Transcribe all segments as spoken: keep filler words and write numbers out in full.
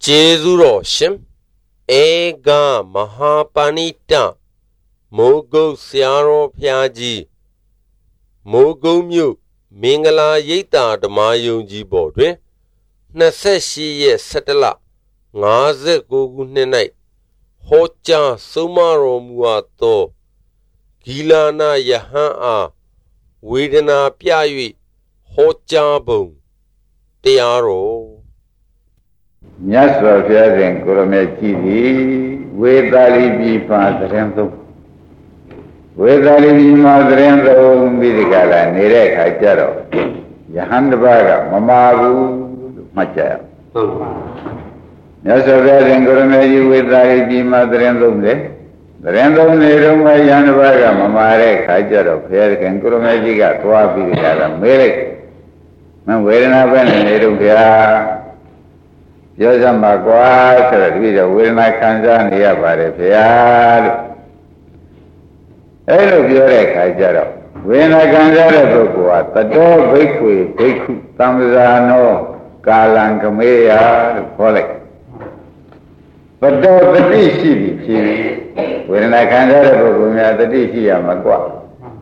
Jezuro Shim Ega Mahapanita Mogo Siaro Piaji Mogo Mu Mingala Yeta the Mayunji Bodwe Naseshi ye Setela Naze Gogunenai Hocha Sumaro Muato Gilana Yaha Wedana Piawi Hocha Bone Tearo Nyaswa Fiazen Kurometi, Wedali Padrento Wedali Madrento Vidicala, Nirek Hajaro, Yahandabaga, Mamabu, Macha. Nyaswa Fiazen Kurometi, Wedali Madrento, the Random Nerum Yanabaga, Mamare, Hajaro, Fiazen Kurometiga, Twa Vidicala, Merek, and where happened in Eruga. Yosama Gua, so we will not consign here by the Piad. Hello, Burek, Hajaro. When I consider the Gua, the dog Biku, Biku, Tamzano, Galangamea, Polek. But though the D C, when I consider the Gumia, the D C, Amagua.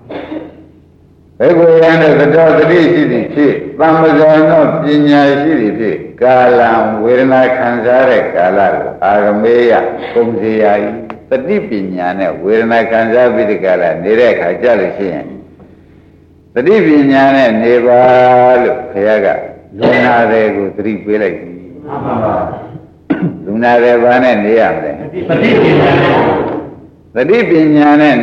Every end of the door, the D C, Bamazano, Pinya City, Galam, Wirna Kanzare, Galar, Aramea, Kumzia, the Dipinyana, Wirna Kanzabi Gala, Nirek, Hajalishi. The Dipinyana, Neva, Piaga, Luna, they go three village. Luna, they van and Niam. The Dipinyana,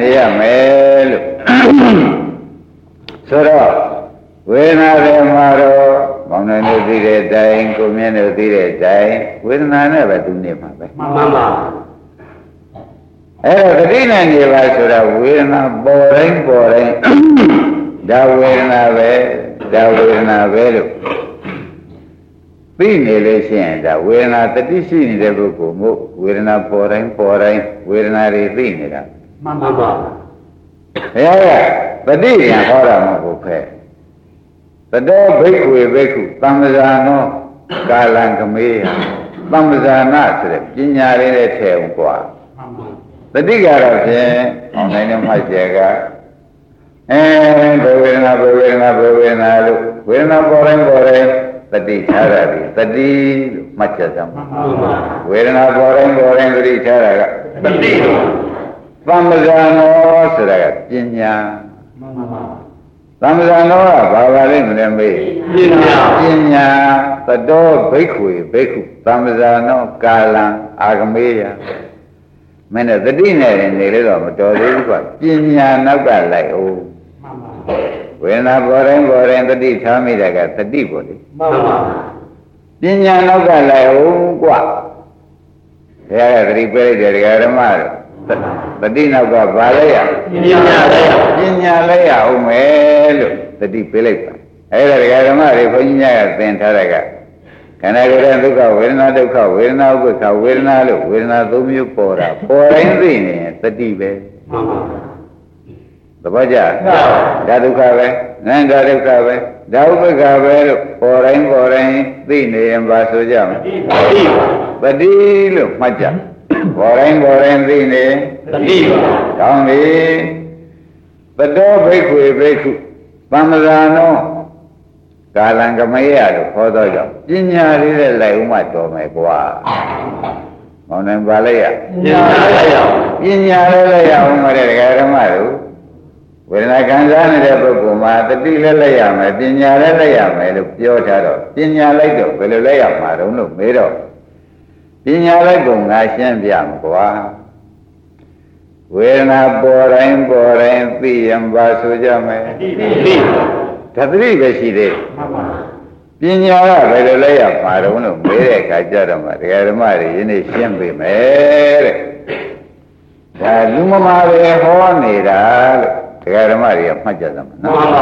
Niam. So, when I am Maro, Mamma did dying, Commander did dying, when I never do name of it. Mamma. Eh, the dinner near us, we're not boring, boring. That will not be, that will not be. Being relation, that we're not the decision in the book, we're not boring, boring, we're not a thing. Mamma. Yeah. The day and horror of pay. The dog Biku, Biku, Bamazano, Galangamea, Bamazana, Ginia, Teumqua. The digger of him on any Majaga. And the winner, the winner, the winner, we're not boring, boring, the D Harari, the D Machazam. We're not boring, boring, the D Harari, the D Bamazano, Ginia. Ramazanoa, Bavalim, Lembe, Pinya, the dog Biku, Biku, Ramazano, Galan, Agamea. Many of the dinner in the little Matoli, Pinya, Naga, like, oh. When I bought him, bought him, the D tell me that I got the D body. Pinya, Naga, like, oh, what? Here I repaired the Garamar. The dinner got Valaya. Pinya Laya, Umel, the deep Philip. I had a Garamari, Pinya, then Taraga. Can I go and look out? We're not a cow, we're not with how we're not, we're not do you pour up. Pour anything, the deep. The Baja, Dadukave, Nandadukave, Daubagave, pouring, pouring, the name Basujam. The deal, Maja. Boring, boring, the name. Tell me. The dog Biku, Biku, Bamazano, Galangamea, for the job. Ginia is like Umato, my boy. On them Valaya. Ginia, Umar, when I can run it up, the dealer layam, Ginia layam, the Piotaro, Ginia later, will layam, I don't know, made up. Pinya like Bunga Shambiam, we're not boring, boring, fee and Basujame. Tadri, she did. Pinya, very lay up, I don't know, Mere Kajarama, the Aramari, in a Shambi, Mere. Lumamare, Hornida, the Aramari of Majadam.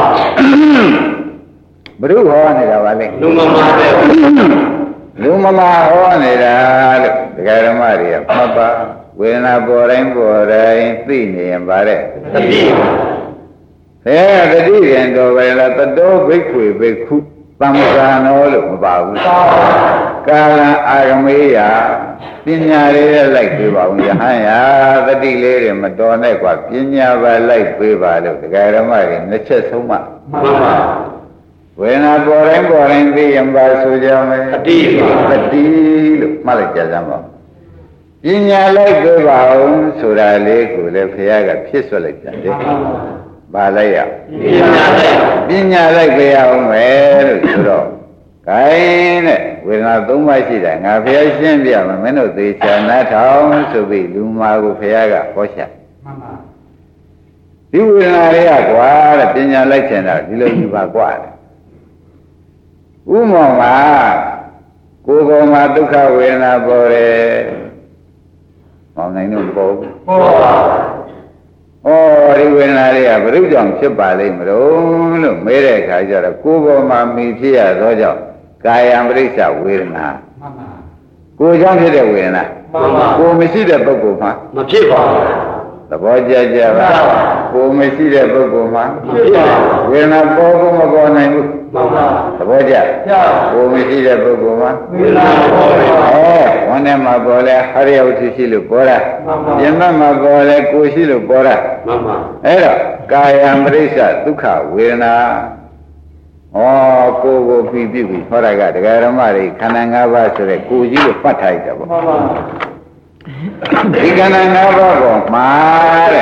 Bru Hornida, Lumamare. Lumama Honida, the Garamaria, Papa, we're not boring, boring, Fini and Bare. There, the deal and over at the dog, Biku, Biku, တမ္ပဇာနောလို့မပါဘူးကာလအာဂမေယပညာလေးလိုက်ပေးပါဦးယဟန်ယာတတိလေးတွေမတော်နဲ့กว่าပညာပါလိုက်ပေးပါလို့ဒကာရမတွေနှစ်ချက်ဆုံးမမှန်ပါဝေဒနာပေါ်တိုင်းပေါ်တိုင်းသိရင်ပါဆိုကြမယ်တတိပါတတိလို့မှတ်လိုက်ကြစမ်းပါပညာလိုက်ပေးပါဦးဆိုတာလေးကိုလည်းဘုရားကဖြစ်ဆွလိုက်ပြန်တယ်ပါလိုက်ရပညာလိုက်ပေးအောင်မယ်လို့ဆိုတော့ခိုင်းတဲ့ဝေဒနာသုံးပါးရှိတာငါဘုရားရှင်းပြမယ်မင်းတို့သေချာနားထောင်ဆိုပြီးလူမာကိုဘုရားကဟောချမှန်ပါဒီဝေဒနာတွေကကွာတဲ့ပညာလိုက်ချင်တာဒီလိုကြီးပါကွာတဲ့ဥမောမှာကိုယ်ပေါ်မှာဒုက္ခဝေဒနာပေါ်တယ်ဟောနိုင်တော့ပေါ်ဘူးပေါ်ပါဩဒီဝေဒနာတွေကဘုရုကြောင့်ဖြစ်ပါလိမ့်မလို့လို့မေးတဲ့အခါကျတော့ကိုယ်ပေါ်မှာမိဖြစ်ရသောကြောင့်ကာယံပရိစ္ဆဝေဒနာမှန်ပါကိုယ်ကြောင့်ဖြစ်တဲ့ဝေဒနာမှန်ပါကိုယ်မရှိတဲ့ပုဂ္ဂိုလ်မှာမဖြစ်ပါဘူးသဘောကျကြပါကိုယ်မရှိတဲ့ပုဂ္ဂိုလ်မှာမဖြစ်ပါဘူးဝေဒနာပေါ်ကိုမပေါ်နိုင်ဘူးမှန်ပါသဘောကျကိုယ်မရှိတဲ့ပုဂ္ဂိုလ်မှာဝေဒနာပေါ်ပါအဲဝန်းထဲမှာပေါ်လဲဟရိယဝတ္ထုရှိလို့ပေါ်တာမှန်ပါပြင်မမှာပေါ်လဲကိုယ်ရှိလို့ပေါ်တာမှန်ပါအဲ့တော့ကာယံပရိစ္ဆဒုက္ခဝေဒနာဩကိုယ်ကိုပြီးပြီဟောတာကဒကာရမတွေခန္ဓာ၅ပါးဆိုတဲ့ကိုယ်ကြီးကိုပတ်ထားလိုက်တာပေါ့မှန်ပါဒီခန္ဓာ၅ပါးပေါ်မှာတဲ့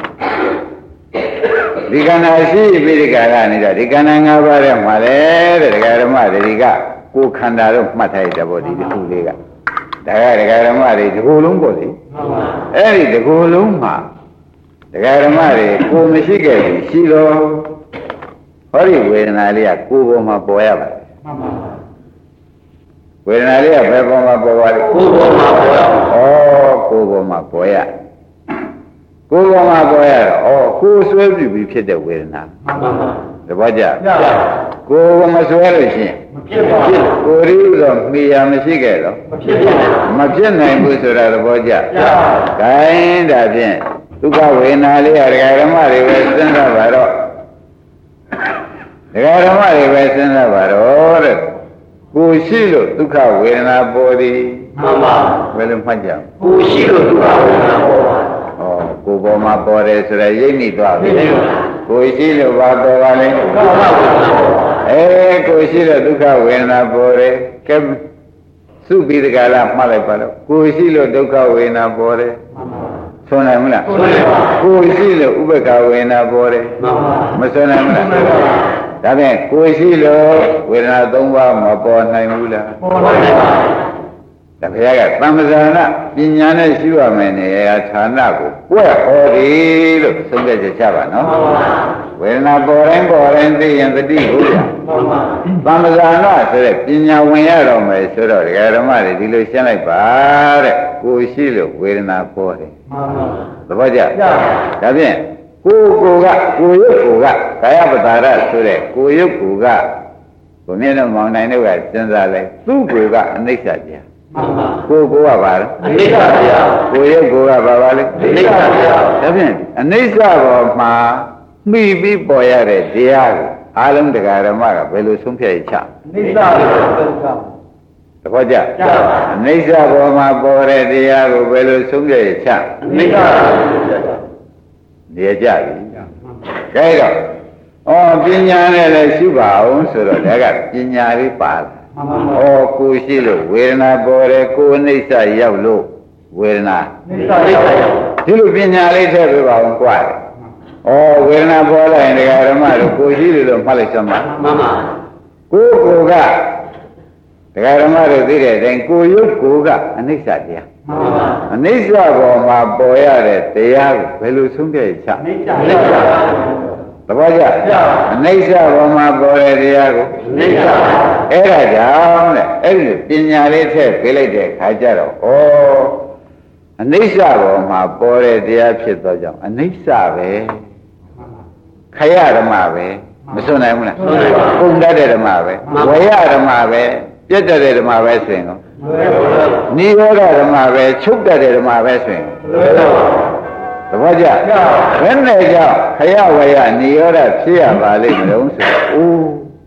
ဒီခန္ဓာရှိပြီးဒီကာရနေတာဒီခန္ဓာ၅ပါးထဲမှာလေတဲ့ဒကာရမတွေကကိုယ်ခန္ဓာတော့မှတ်ထားလိုက်တာပေါ့ဒီတစ်ခုလေးကဒါကဒကာရမတွေဒီကိုယ်လုံးပေါ့လေမှန်ပါအဲ့ဒီဒီကိုယ်လုံးမှာဒကာရမတွေကိုယ်မရှိခဲ့ဘူးရှိတော့ဟောဒီဝေဒနာလေးကကိုယ်ပေါ်မှာပေါ်ရပါတယ်မှန်ပါဝေဒနာလေးကဘယ်ပေါ်မှာပေါ်ပါလဲကိုယ်ပေါ်မှာပေါ်ရဩကိုယ်ပေါ်မှာပေါ်ရကိုယ်ပေါ်မှာပေါ်ရတော့ဩကိုယ်ဆွဲပြီးပြီဖြစ်တဲ့ဝေဒနာမှန်ပါတပည့်ကြကိုယ်ကမဆွဲလို့ရှိရင်မဖြစ်ပါဘူးကိုယ်ရီတော့မိယာမရှိခဲ့တော့မဖြစ်ပါဘူးမဖြစ်နိုင်ဘူးဆိုတာသဘောကျခိုင်းဒါဖြင့်ဒုက္ခဝေဒနာလေးရဒကာဓမ္မတွေပဲစဉ်းစားပါတော့ဒကာဓမ္မတွေပဲစဉ်းစားပါတော့တဲ့ကိုရှိလို့ဒုက္ခဝေဒနာပေါ်သည်မှန်ပါဘယ်လိုမှတ်ကြကိုရှိလို့ဒုက္ခဝေဒနာပေါ်ပါဩကိုပေါ်မှာပေါ်တယ်ဆိုတော့ရိပ်မိသွားပြီကိုရှိလို့ဘာပေါ်ပါလဲဒုက္ခဝေဒနာပေါ်အဲကိုရှိလို့ဒုက္ခဝေဒနာပေါ်တယ်ကဲစုပြီးတကလားမှတ်လိုက်ပါတော့ကိုရှိလို့ဒုက္ခဝေဒနာပေါ်တယ်မှန်ပါဆွနိုင်မလားဆွနိုင်ပါကိုရှိလို့ဥပ္ပခဝေဒနာပေါ်တယ်မှန်ပါမဆွနိုင်မလားဆွနိုင်ပါဒါဖြင့်ကိုရှိလို့ဝေဒနာသုံးပါးမပေါ်နိုင်ဘူးလားပေါ်နိုင်ပါဒါဘုရားကသံဃာနာပညာနဲ့ရှိရမယ်နေရာဌာနကိုကွဲ့ဟောတယ်လို့ဆုံးဖြတ်ချက်ချပါနော်မှန်ပါဝေဒနာပေါ်တိုင်းပေါ်တိုင်းသိရင်တတိဟုတ်ရမှန်ပါသံဃာနာဆိုတဲ့ပညာဝင်ရတော့မယ်ဆိုတော့ဒကာဓမ္မတွေဒီလိုရှင်းလိုက်ပါတဲ့ကိုရှိလို့ဝေဒနာပေါ်တယ်မှန်ပါသဘောကျဒါဖြင့်ကိုယ်ကိုကကိုယ်ရုပ်ကိုကကာယပတာရဆိုတဲ့ကိုယ်ရုပ်ကိုကကိုမြင့်တော်မောင်နိုင်တို့ကစဉ်းစားလိုက်သူ့ကိုကအနိစ္စတရားမှန်ပါကိုယ်ကိုကဘာလဲအနိစ္စတရားကိုယ်ရုပ်ကိုကဘာပါလဲအနိစ္စတရားဒါဖြင့်အနိစ္စဘောမှာမှီပြီးပေါ်ရတဲ့တရားကိုအာလုံးတရားဓမ္မကဘယ်လိုဆုံးဖြတ်ရချအနိစ္စဘောဒုက္ခတပည့်ကြအနိစ္စဘောမှာပေါ်တဲ့တရားကိုဘယ်လိုဆုံးဖြတ်ရချအနိစ္စနေကြပြီ။ဒါတော့ဩပညာနဲ့လည်းရှိပါအောင်ဆိုတော့ဒါကပညာလေးပါလာ။ဩကိုရှိလို့ဝေဒနာပေါ်တယ်ကိုအနိစ္စရောက်လို့ဝေဒနာအနိစ္စရောက်ဒီလိုပညာလေးထည့်ပေးပါအောင်ကြွားတယ်။ဩဝေဒနာပေါ်လာရင်ဒကာဓမ္မတို့ကိုရှိလို့မှတ်လိုက်စမ်းပါ။မှန်ပါ။ကိုကိုကဒကာဓမ္မတို့သိတဲ့အတိုင်းကိုရုပ်ကိုကအနိစ္စတရားအနိစ္စဘောမှာပေါ်ရတဲ့တရားကိုဘယ်လိုဆုံးဖြတ်ချအနိစ္စအနိစ္စသဘောကျအနိစ္စဘောမှာပေါ်တဲ့တရားကိုအနိစ္စအဲ့ဒါကြောင့်တဲ့အဲ့ဒီပညာလေးထည့်ပေးလိုက်တဲ့ခါကျတော့ဩအနိစ္စဘောမှာပေါ်တဲ့တရားဖြစ်သောကြောင့်အနိစ္စပဲခရဓမ္မပဲမစွန့်နိုင်ဘူးလားစွန့်နိုင်ပါဘူးပုံတတ်တဲ့ဓမ္မပဲဝေယဓမ္မပဲပြတ်တဲ့ဓမ္မပဲဆိုရင်ကောနိရောဓဓမ္မပဲချုပ်တတ်တဲ့ဓမ္မပဲဆိုရင်သဘောကျဘယ်နဲ့ကြောင့်ခရဝေယနိရောဓဖြစ်ရပါလိမ့်မလို့ဆိုအိုးသူ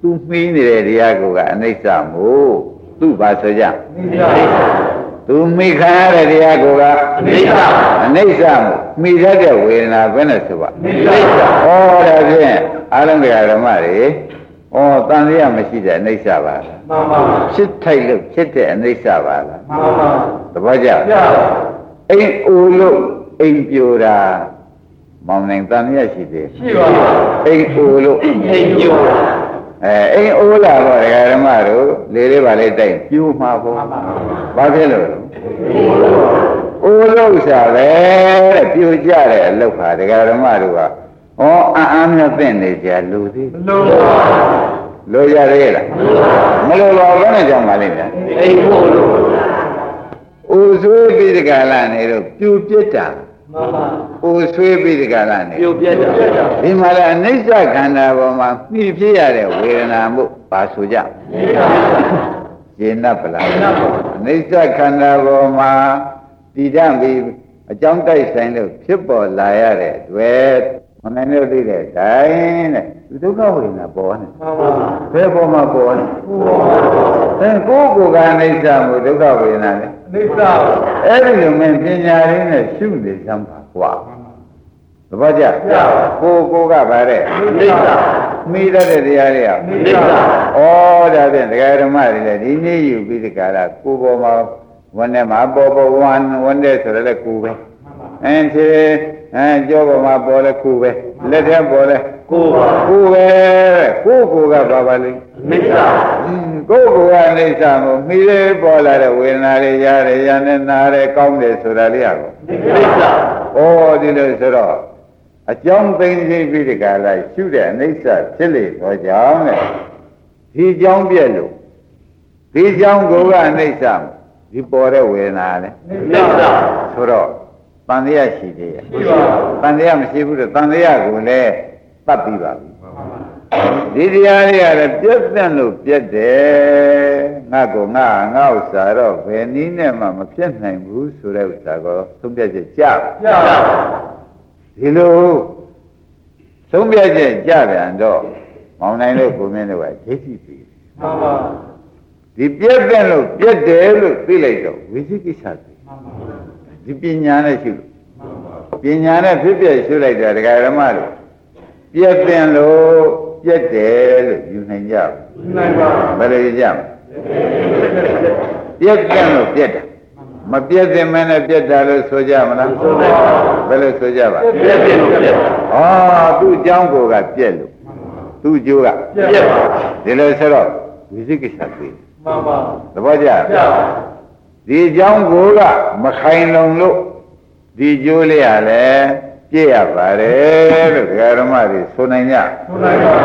သူမှီးနေတဲ့တရားကိုကအနိစ္စမို့သူ့ပါဆိုကြသူမိခံရတဲ့တရားကိုကအနိစ္စအနိစ္စမို့မိတတ်တဲ့ဝေဒနာဘယ်နဲ့ဆိုပါအနိစ္စဩဒါဖြင့်အာလုံးတရားဓမ္မတွေဩတန်လျာမရှိတဲ့အနိစ္စပါလားမှန်ပါပါဖြစ်ထိုက်လို့ဖြစ်တဲ့အနိစ္စပါလားမှန်ပါသဘောကျအိမ်အိုလို့အိမ်ပြိုတာမောင်နိုင်တန်လျာရှိသေးရှိပါပါအိမ်အိုလို့အိမ်ပြိုတာအဲအိမ်အိုလာတော့ဒကာဓမ္မတို့လေလေးပါလေးတိုက်ပြိုမှာပေါ့ဘာဖြစ်လို့အိုလို့စားပဲတဲ့ပြိုကြတဲ့အလုပ်ဟာဒကာဓမ္မတို့ကဩအံ့အားနဲ့သိနေကြလူသေးမလို့လို့ရသေးလားမလို့တော့ဘယ်နဲ့ကြောင့်ပါလိမ့်မယ်အိမ်အိုလို့အိုဆွေးပြီးဒကာလာနေတော့ပြိုပြစ်တာမှန်ပါအိုဆွေးပြီးဒကာလာနေပြိုပြစ်တာဒီမှာလည်းအနိစ္စခန္ဓာပေါ်မှာပြည့်ဖြစ်ရတဲ့ဝေဒနာမှုပါဆိုကြရှင်းနပ်ပလားအနိစ္စခန္ဓာပေါ်မှာတည်တံ့ပြီးအကြောင်းတိုက်ဆိုင်လို့ဖြစ်ပေါ်လာရတဲ့တွေ့မနိုင်လို့သိတဲ့တိုင်းတဲ့ဒီဒုက္ခဝေဒနာပေါ်နေဘယ်ပေါ်မှာပေါ်နေအဲကိုယ်ကိုယ်ကအနိစ္စမှုဒုက္ခဝေဒနာလေအနိစ္စအဲ့ဒီလိုမှပညာရင်းနဲ့ရှုနေစမ်းပါကွာသဘောကျကိုယ်ကိုယ်ကဗါတဲ့အနိစ္စမိတတ်တဲ့တရားတွေကအနိစ္စဩဒါဖြင့်တရားဓမ္မတွေလည်းဒီနေ့ယူပြီးဒီကရာကိုယ်ပေါ်မှာဝန်နဲ့မှာပေါ်ပေါ်ဝန်ဝန်တဲ့ဆိုတော့လေကိုယ်ပဲအင်းဖြေအဲကြောပေါ်မှာပေါ်လဲကိုယ်ပဲလက်ထဲပေါ်လဲကိုယ်ပါကိုယ်ပဲကိုယ်ကိုယ်ကဘာပါလိမ့်အနိစ္စကိုယ်ကိုယ်ကအနိစ္စမို့မိလေးပေါ်လာတဲ့ဝေဒနာတွေရတယ်ရနဲ့နားတယ်ကောင်းတယ်ဆိုတာလေးရကောအနိစ္စဩဒီလိုဆိုတော့အကြောင်းသိသိပြီးဒီကလာရှုတဲ့အနိစ္စဖြစ်လေတော့ကြောင်းတဲ့ဒီကြောင်းပြက်လို့ဒီကြောင်းကိုကအနိစ္စဒီပေါ်တဲ့ဝေဒနာလေအနိစ္စဆိုတော့တန်တရားရှိသေးရဲ့ရှိပါဘူးတန်တရားမရှိဘူးတော့တန်တရားကိုလည်းတတ်ပြီးပါပြီဒီတရားတွေကလည်းပြည့်တဲ့လို့ပြည့်တယ်ငါကငါငါဥစ္စာတော့ဘယ်နည်းနဲ့မှမဖြစ်နိုင်ဘူးဆိုတဲ့ဥစ္စာကိုသုံးပြချက်ကြကြပါဒီလိုသုံးပြချက်ကြပြန်တော့မောင်နိုင်လို့ကိုမင်းတို့ကဒိဋ္ဌိပြီမှန်ပါဒီပြည့်တဲ့လို့ပြည့်တယ်လို့သိလိုက်တော့ဝိသိကိစ္စပြီမှန်ပါဒီပညာနဲ့ရှုပညာနဲ့ဖြစ်ပြရှုလိုက်တာဒကာဓမ္မတို့ပြည့်တဲ့လို့ပြည့်တယ်လို့ယူနိုင်ကြဘူးနိုင်ပါဘယ်လိုယူကြမလဲပြည့်တဲ့လို့ပြည့်တာမပြည့်တဲ့မနဲ့ပြည့်တာလို့ဆိုကြမလားဆိုပါဘယ်လိုဆိုကြပါပြည့်တဲ့လို့ပြည့်တာဩသူ့အကြောင်းကိုကပြည့်လို့သူ့အကျိုးကပြည့်ပါဒီလိုဆိုတော့ဝိသိကိစ္စသိမှန်ပါသဘောကျပြပါဒီအကြောင်းကိုကမခိုင်လုံလို့ဒီကျိုးလေးရလဲပြည့်ရပါတယ်လို့ဒကာဓမ္မတွေဆိုနိုင်ကြဆိုနိုင်ပါ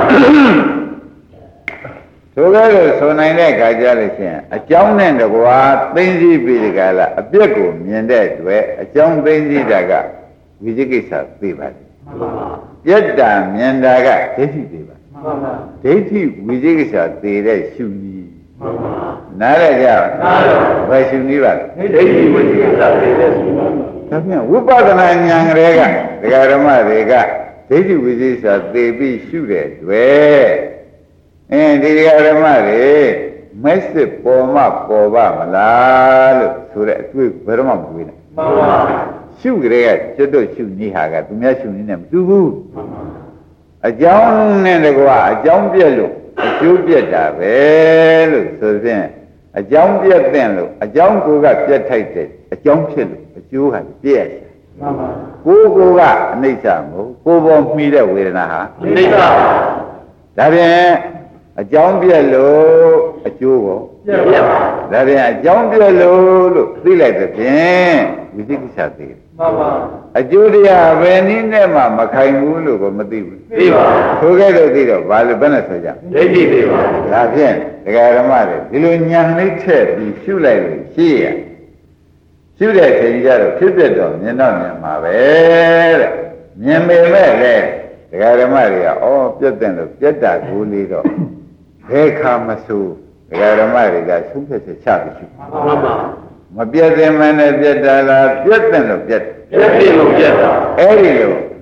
ဆိုကြလို့ဆိုနိုင်တဲ့ခါကြလို့ရှိရင်အကြောင်းနဲ့တကွာသိသိပြီးဒီကလာအပြက်ကိုမြင်တဲ့အတွက်အကြောင်းသိသိတာကဝိသိကိစ္စသိပါတယ်မှန်ပါပြက်တာမြင်တာကဒိဋ္ဌိသိပါမှန်ပါဒိဋ္ဌိဝိသိကိစ္စသိတဲ့ရှုနည်းမှန်ပါနားရကြနားရဘယ်ရှုနည်းပါဒိဋ္ဌိဝိသိကိစ္စသိတဲ့ရှုပါဒါပြန်ဝိပဿနာဉာဏ်ကလေးကဒကာဓမ္မတွေကဒိဋ္ဌိဝိသိကိစ္စသိပြီးရှုတဲ့တွေ့အင်းဒီဒကာဓမ္မတွေမက်စစ်ပေါ်မှပေါ်ပါမလားလို့ဆိုတဲ့အတွေ့ဘယ်တော့မှမတွေ့နဲ့မှန်ပါရှုကြတဲ့ကျွတ်တို့ရှုနည်းဟာကသူများရှုနည်းနဲ့မတူဘူးအကြောင်းနဲ့တကွာအကြောင်းပြက်လို့အကျိုးပြက်တာပဲလို့ဆိုဖြင့်အကြောင်းပြက်တဲ့လို့အကြောင်းကိုကပြက်ထိုက်တဲ့အကြောင်းဖြစ်လို့အကျိုးဟာပြက်ရမှန်ပါကိုယ်ကိုကအနိစ္စမဟုတ်ကိုယ်ပေါ်မှီတဲ့ဝေဒနာဟာအနိစ္စဒါဖြင့်အကြောင်းပြက်လို့အကျိုးကိုပြက်ပါဒါဖြင့်အကြောင်းပြက်လို့လို့သိလိုက်တဲ့ဖြင့်ဝိသိကိစ္စသိတယ်မှန်ပါအကျိုးတရားဘယ်နည်းနဲ့မှမခိုင်ဘူးလို့ကိုမသိဘူးသိပါဆိုခဲ့လို့သိတော့ဘာလို့ဘယ်နဲ့ဆိုကြဒိဋ္ဌိသိပါဒါဖြင့်ဒကာဓမ္မတွေဒီလိုဉာဏ်လေးထည့်ပြီးရှုလိုက်လို့ရှိရရှုတဲ့ချိန်ကျတော့ဖြစ်ဖြစ်တော့မြင်တော့မြင်မှာပဲတဲ့မြင်ပေမဲ့လေဒကာဓမ္မတွေကဩပြတ်တဲ့လို့ပြတ်တာကိုလေးတော့ဘယ်ခါမဆိုဒကာဓမ္မတွေကဆုံးဖြတ်ချက်ချပြီးရှုမှန်ပါမပြတ်တဲ့မနဲ့ပြတ်တာလားပြတ်တဲ့လို့ပြတ်ပြတ်တယ်လို့ပြတ်တာအဲ့ဒီလို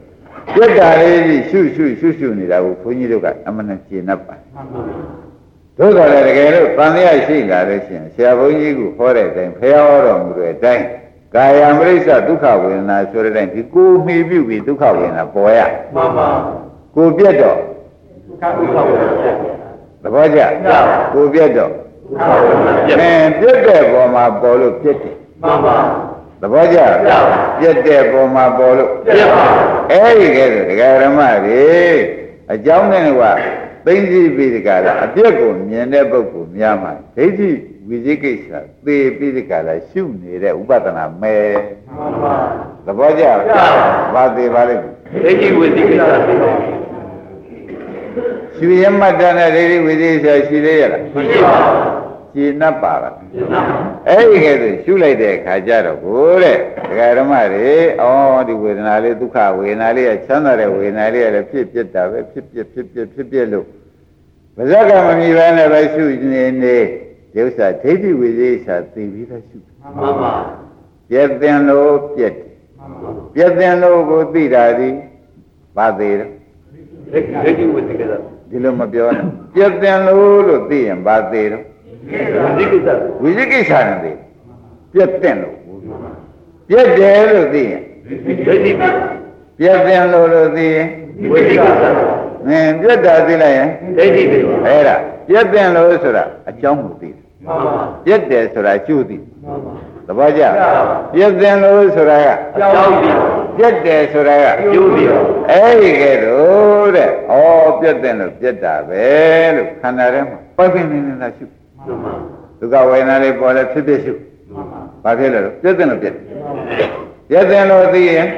ပြတ်တာလေးရှုရှုရှုရှုနေတာကိုဘုန်းကြီးတို့ကအမှန်နဲ့ရှင်း납ပါတို့တော်လည်းတကယ်လို့တန်လျာရှိလာလို့ရှိရင်ဆရာဘုန်းကြီးကဟောတဲ့အတိုင်းဖျားဟောတော်မူတဲ့အတိုင်းကာယမရိစ္ဆဒုက္ခဝေဒနာဆိုတဲ့အတိုင်းဒီကိုမှီပြုပြီးဒုက္ခဝေဒနာပေါ်ရမှန်ပါကိုပြတ်တော့ဒုက္ခဝေဒနာပြတ်သဘောကျကိုပြတ်တော့ဒုက္ခဝေဒနာပြတ်အဲပြတ်တဲ့ပေါ်မှာပေါ်လို့ပြတ်တယ်မှန်ပါသဘောကျပြတ်တဲ့ပေါ်မှာပေါ်လို့ပြတ်ပါအဲဒီကဲဆိုဒကာရမတွေအကြောင်းနဲ့ကသိသိပြီးဒီကလာအပြက်ကိုမြင်တဲ့ပုဂ္ဂိုလ်များမှာဒိဋ္ဌိဝိသိကိစ္စသေပြီးဒီကလာရှုနေတဲ့ဥပဒနာမဲမှန်ပါသဘောကျဘာသေးပါလိမ့်ဒိဋ္ဌိဝိသိကိစ္စရှုရမှတ်တဲ့ဒိဋ္ဌိဝိသိကိစ္စရှိသေးရလားမရှိပါဘူးရှင်း납ပါလားအဲ့ဒီကဲဆိုရှုလိုက်တဲ့အခါကျတော့ကိုတဲ့ဒကာဓမ္မတွေဩဒီဝေဒနာလေးဒုက္ခဝေဒနာလေးကချမ်းသာတဲ့ဝေဒနာလေးကလည်းဖြစ်ဖြစ်တာပဲဖြစ်ဖြစ်ဖြစ်ဖြစ်ဖြစ်ဖြစ်လို့ဗဇက်ကမမြည်ဘဲနဲ့ပဲရှုနေနေဒီဥစ္စာဒိဋ္ဌိဝိသေစာသိပြီးသားရှုမှန်ပါပြည့်တင်လို့ပြည့်ပြည့်တင်လို့ကိုသိတာဒီဘာသေးလဲဒိဋ္ဌိဝိသေကဒီလိုမပြောနဲ့ပြည့်တင်လို့လို့သိရင်ဘာသေးတော့ဝိသိကိစ္စဝိသိကိစ္စနဲ့သိပြည့်တင်လို့ပြည့်တယ်လို့သိရင်ဒိဋ္ဌိပြည့်တင်လို့လို့သိရင်ဝိသိကိစ္စမင်းပြတ်တာသိလိုက်ရင်ဒိဋ္ဌိသိအဲ့ဒါပြတ်တင်လို့ဆိုတာအကြောင်းကိုသိတယ်မှန်ပါပြတ်တယ်ဆိုတာကျိုးသိမှန်ပါသဘောကျပြတ်တင်လို့ဆိုတာကအကြောင်းသိပြတ်တယ်ဆိုတာကကျိုးသိအဲ့ဒီကဲတော့တဲ့ဩပြတ်တင်လို့ပြတ်တာပဲလို့ခန္ဓာထဲမှာပိုက်ပိနေနေတာရှုမှန်ပါဒုက္ခဝေဒနာလေးပေါ်လဲဖြစ်ဖြစ်ရှုမှန်ပါဘာဖြစ်လဲလို့ပြတ်တင်လို့ပြတ်ပြတ်တင်လို့သိရင်